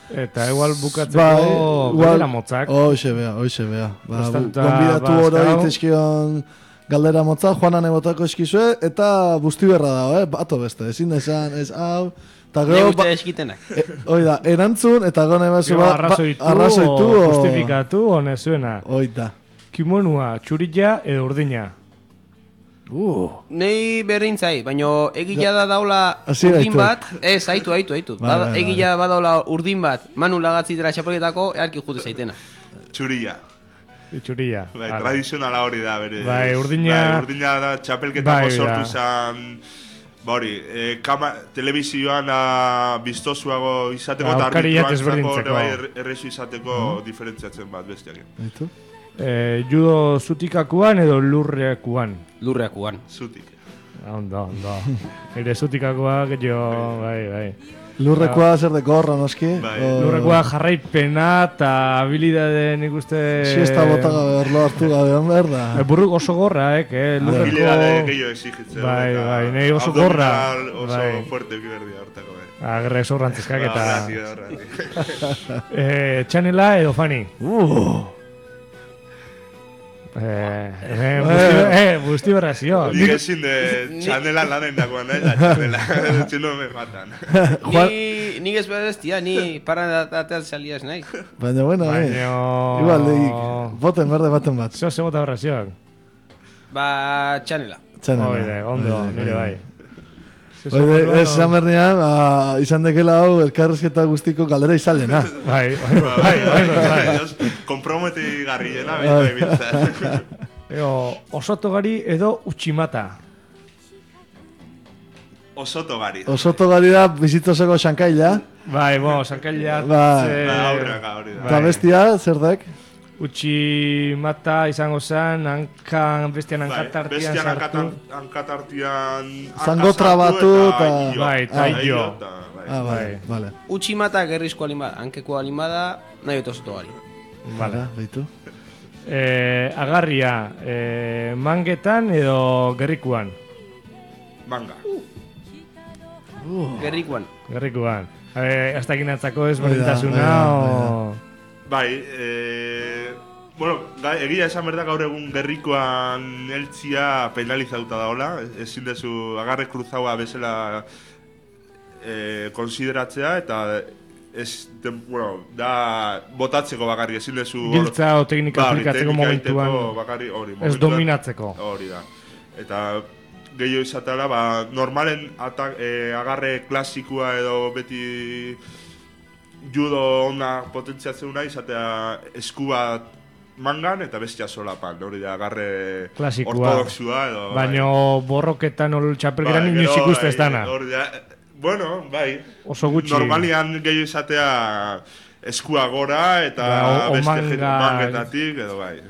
Eta igual bukatzeko Bai, galdera motzak. Hoxe bea, hoxe bea. Ba, Kostata, gonbidatu ba, oro hau. itezkion galdera motza, Juanan ebotako eskizue, eta busti berra dago, eh? Bato beste, ezin esan, ez hau... Ta Ne gero, uste ba, eskitenak. e, oida, erantzun, eta gone bazu Gero ba, arrazoitu, arrazoitu, o o... justifikatu, o nezuena. Oida. Kimonua, txurilla edo urdina. Uh, Nei berdintzai, baina egila da daula Hasi urdin gaitu. bat, ez, aitu, aitu, aitu. Bai, Bada- bai, bai. Egila badaula urdin bat, Manu lagatzi dira txapelketako, earki jute zaitena. Txuria. Txurilla. Bai, Vale. tradizionala hori da, bere. Bai, urdina- Bai, urdina da txapelketako Bai, sortu da. zan... Ba hori, e, kama, telebizioan a, biztozuago izateko eta Aurkariak arbitruantzako ezberdintzeko. bai, er- errezu izateko diferentziatzen bat bestiak. Baitu? Eh, judo zutikakuan edo lurrekuan. Lurreakuan. Zutik. Ondo, ondo. Ere zutikakua, gehiago, bai, bai. Lurrekoa zer deko horra, noski? Bai. O- Lurrekoa jarraipena eta habilidade nik uste... Siesta bota gabe, erlo hartu gabe, hon behar da. Eh, burruk oso gorrak, eh? Lurreko... Habilidade gehiago exigitzen. Bai, eta bai, nahi oso gorra. abdominal Oso Bai. fuerte biberdia hortako, bai. Agre sorrantzeskak eta... Ba, horregatik, horregatik. Eh, Txanela edo Fani. Uh, Eh, eh, busti, eh, busti berrazio. Nik ezin de txanela lanen dagoan, eh, da txanela. Txino me matan. Juan- Ni, ni ez bedeztia, ni paradatean saliaz nahi. Baina, bueno, eh. Baina... Igual, eh, boten berde baten bat. Zeo zegota berrazioak. Ba, txanela. Txanela. Oide, ondo, Bai, nire bai. Oide, ez esan bernean, ba, izan dekela hau, elkarrezketa guztiko galdera izalena. Bai, bai, bai, bai, bai. Komprometi garriena, Bai. bai, biltzen. Eo, osotogari edo utximata. Osoto gari. Osoto gari da bizitzoseko xankaila. Bai, bo, sankaila... Bai. Ba, aurreka hori da. Eta Bai. bestia, zer dek? Utximata izango zen, hankan, bestian Bai, hankatartian bestian sartu. hankatan- hankatartian... Zango hanka sartu trabatu eta- hilo. Bai, eta hilo. eta, bai. Ah, bai, Bai. vale. Utximata gerrizko alimada, hankeko alimada, nahi oto zoto gari. Vale. Vale, baitu. Eh, agarria, eh, mangetan edo gerrikuan? Manga. Gerrikuan. Gerrikuan. Eh, hasta eginatzako ez Hori da, berdintasuna bai da, o... Bai, e... Bueno, ga, egia esan berda gaur egun gerrikoan eltzia penalizauta daola. Ezin dezu agarre kruzaua bezala e, konsideratzea eta ez, de, bueno, da botatzeko bakarri, ezin dezu... Giltza o teknika Ba, hori, aplikatzeko teknika momentuan egiteko bakarri, hori, ez momentuan- dominatzeko. Hori da. Eta gehiago izatela, ba, normalen atak, e, agarre klasikoa edo beti judo ona potentziatzen nahi, izatea esku bat mangan eta bestia solapan, hori da, agarre Klasikoa. ortodoxua edo... Baina borroketan ol txapelkeran Bai, inoiz gero, ikuste ez bai, dana. hori da, bueno, bai. Oso gutxi. Normalian gehiago izatea eskua gora eta Ba, o- o beste manga- jet- mangetatik edo bai.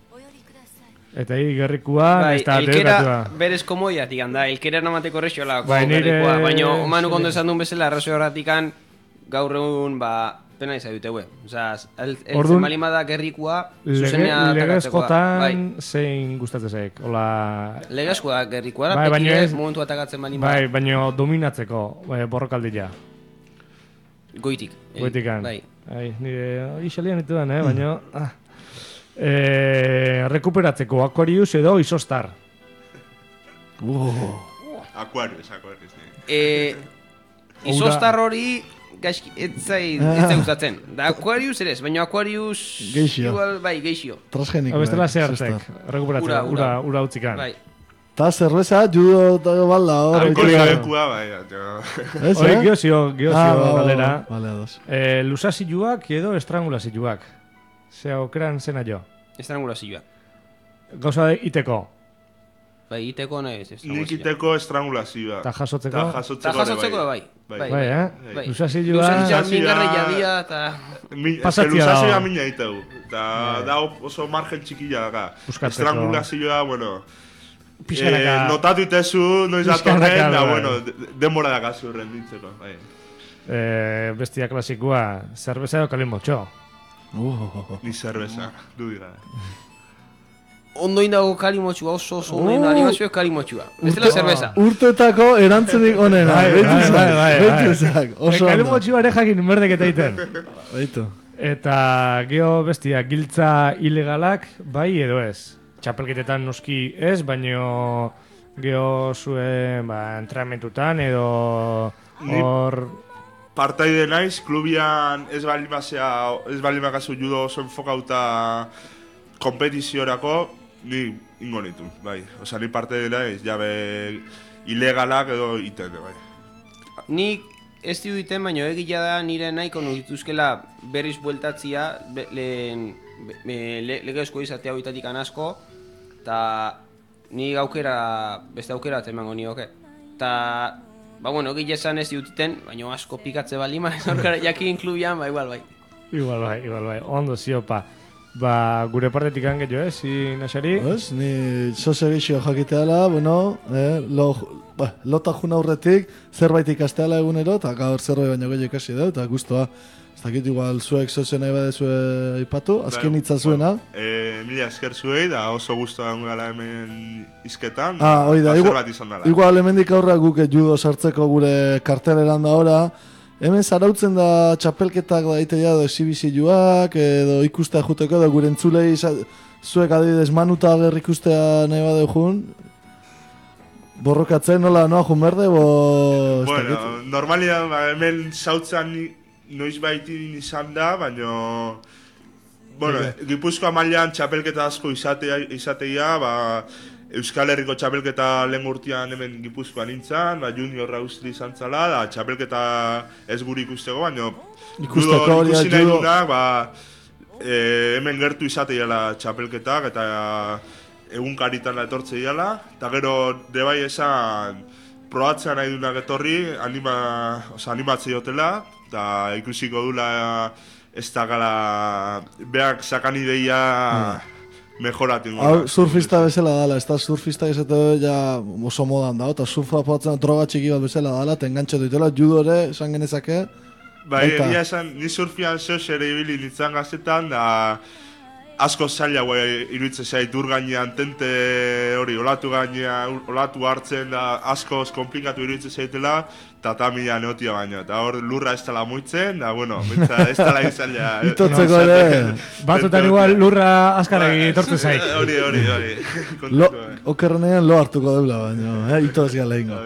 Eta hi gerrikuan, Bai, ez da elkera debekatua. berez komoia digan da, elkera namateko horrexola Bai, nire- gerrikoa. Baina, omanu zure- kondo esan duen bezala, arrazoi horratikan, gaur egun, ba, pena izan dute, hue. Osa, el, el Orduan, malimada gerrikoa, Lege, zuzenean legez atakatzekoa. jotan Bai, zein gustatzen zaik. Hola... legezkoa gerrikoa, Bai, bai, baina ez- momentu atakatzen malimada. Bai, baina dominatzeko bai, borrokaldia. Goitik. El- Goitikan. Bai. Bai, nire hori xalian ditudan, eh, baina... Ah. Eh, rekuperatzeko Aquarius edo Isostar. Uh, Aquarius, Aquarius. ni. E, Oura. izostar hori gaizki, ez zai, ez zai gustatzen. Da Aquarius ere ez, baina Aquarius... Geixio. Igual, bai, geixio. transgenikoa. Hau bestela eh, zehartzek, zestar. rekuperatzeko, Ura, ura, ura. ura utzikan. Bai. Ta zerbeza, judo eta balda hor. Alkoholik oitura. gabekua, bai. jo. Ez, Hori, eh? geozio, geozio Ah, ba, ba, galdera. ba, Vale, ados. Eh, lusazioak edo estrangulazioak. Ze aukeran zena jo. Estrangulazioa. Gauza iteko. Bai, iteko nahi ez Nik estrangulazioa. iteko estrangulazioa. Ta jasotzeko? Ta Ta jasotzeko, jasotzeko ere, bai. Bai. Bai, eh? Bai. Lusazioa... Lusazioa Lusazioa- mingarri jadia eta... Mi, Pasatzea Lusazioa dago. mina itegu. Ta da oso margen txikila daga. Buskatzeko. Estrangulazioa, bueno... Pixkanaka. Eh, notatu itezu, noiz Pixkanaka, datorren, da, bai. bueno, de- denbora da gazu renditzeko. Bai. Eh, bestia klasikoa, zerbeza edo kalimotxo. Uh, Ni zerbeza, du dira. ondoin dago kalimotxua, oso oso ondoin da, animazioa kalimotxua. Bestela zerbeza. Urteetako erantzunik onena. Bai, bai, bai, bai. Beituzak, oso ondo. Kalimotxua ere jakin merdek eta iten. Baitu. Eta geho bestia, giltza ilegalak, bai edo ez. Txapelketetan noski ez, baino geho zuen ba, entrenamentutan edo hor... Partaide naiz, klubian ez bali basea, ez bali bakazu judo oso enfokauta kompetiziorako, ni ingo nitu, bai. Osa, ni partaide naiz, jabe ilegalak edo iten, bai. Nik ez diten, baina egia da nire nahiko nugituzkela berriz bueltatzia, be, lehen le, le, legezko izatea hoitatik asko, eta ni aukera, beste aukera emango nioke. Eta, ba bueno, egia esan ez duten, baina asko pikatze balima, zorkara jakin klubian, ba igual bai. Igual bai, igual bai, ondo ziopa. Ba, gure partetik angeio, eh, si Naxari? Ez, ni zoze gixio jakiteala, bueno, eh, lo, ba, lota juna aurretik, zerbait ikasteala egunero, eta gaur zerbait baino gehiago ikasi da, eta guztua. Ez dakit igual zuek zoze nahi badezue aipatu, azken hitza zuena. E, mila esker zuei, da oso guztua gala hemen izketan, ah, da igual, zerbat izan dela. Igual hemendik aurra guk judo sartzeko gure karteleran da ora, hemen zarautzen da txapelketak daitea edo exibizioak, edo ikustea juteko, edo gure entzulei zuek adibidez manuta ager ikustea nahi badeu jun. Borrokatzen nola noa jun berde, bo... Bueno, normalia hemen sautzen noiz baitin izan da, baina... Bueno, Gipuzkoa mailan txapelketa asko izatea, izatea, ba... Euskal Herriko txapelketa lehen urtean hemen Gipuzkoan nintzen, ba, junior austri izan zala, da txapelketa ez guri ikusteko, baina ikusteko hori ikusi nahi dunak, ba, e, hemen gertu izateala txapelketak eta egunkaritan etortze diala, eta gero debai esan probatzea nahi dunak etorri, anima, oza, animatze jotela, eta ikusiko dula ez da gala beak sakan ideia... Hmm. Mejoratu. Hau, surfista bezala dala, ez da surfista izate ja oso modan da, eta surfa poatzen droga txiki bat bezala dala, eta engantxe duitela, judo ere, esan genezake. Bai, egia esan, ni surfian zehoz ere ibili nintzen gazetan, da asko zaila guai iruditzen zait ur gainean tente hori, olatu gainean, olatu hartzen da asko komplikatu iruditzen zaitela, eta tamila neotia baina, eta hor lurra ez dela muitzen, da bueno, ez dela izaila. Itotzeko ere. Batzutan igual lurra askaregi tortzen zait. Hori, hori, hori. Okerrenean lo hartuko deula baina, eh, itoz gala ingo.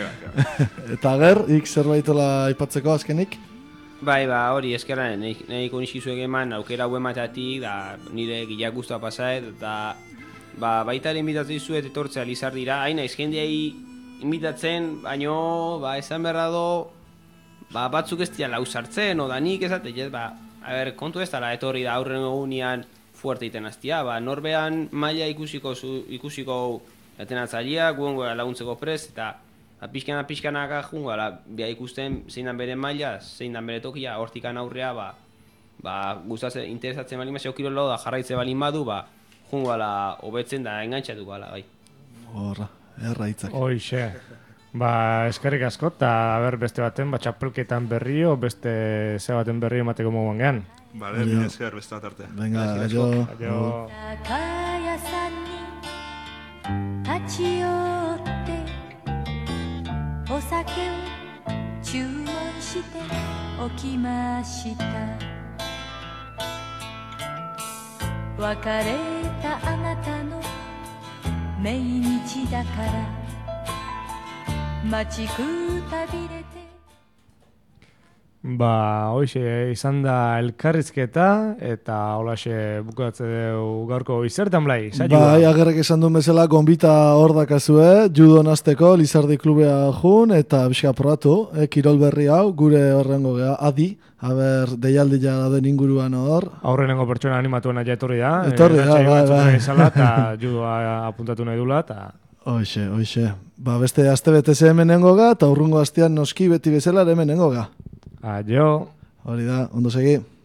Eta ger, ik zerbaitola aipatzeko azkenik? Bai, ba, hori, eskerra, nahi konixi eman, aukera hau ematatik, da nire gilak guztua pasaet, eta ba, baita ere inbitatzen zuet etortzea Lizar dira, haina izkendiai inbitatzen, baino, ba, esan berra do, ba, batzuk ez dira lau sartzen, o da nik ezatek, ba, a ber, kontu ez dara etorri da aurren egunean fuerte iten aztia, ba, norbean maila ikusiko, zu, ikusiko etenatzailea, guengo laguntzeko prest, eta pixkana pixkanaka jungo, bia ikusten zein dan bere maila, zein dan bere tokia, hortikan aurrea, ba, ba, gustatzen, interesatzen balin mazio kirolo da, jarraitze balin badu, ba, jungo ala, hobetzen da, engantxatu gala, bai. Horra, erra hitzak. Hoixe. Ba, eskerrik asko, eta ber beste baten, ba, txapelketan berri, o beste ze baten berri emateko moguan gehan. Bale, mila esker, beste bat arte. Venga, aio. Aio. Aio. お酒を注文しておきました別れたあなたの命日だから待ちくたびれて Ba, hoxe izan da elkarrizketa eta holaxe bukatze dugu gaurko izertan blai, saioa. Bai, agerrek esan duen bezala, gonbita hor dakazue, judo nazteko, Lizardi klubea jun, eta bizka probatu, eh, kirol berri hau, gure horrengo geha, adi, haber, deialdi ja den inguruan hor. Aurrenengo pertsona animatuena ja etorri da. Etorri da, bai, bai. Eta judoa apuntatu nahi dula, eta... Hoxe, hoxe. Ba, beste aste betez hemenengo ga, eta urrungo astean noski beti bezala hemenengo ga. Aio. Hori da, ondo segi.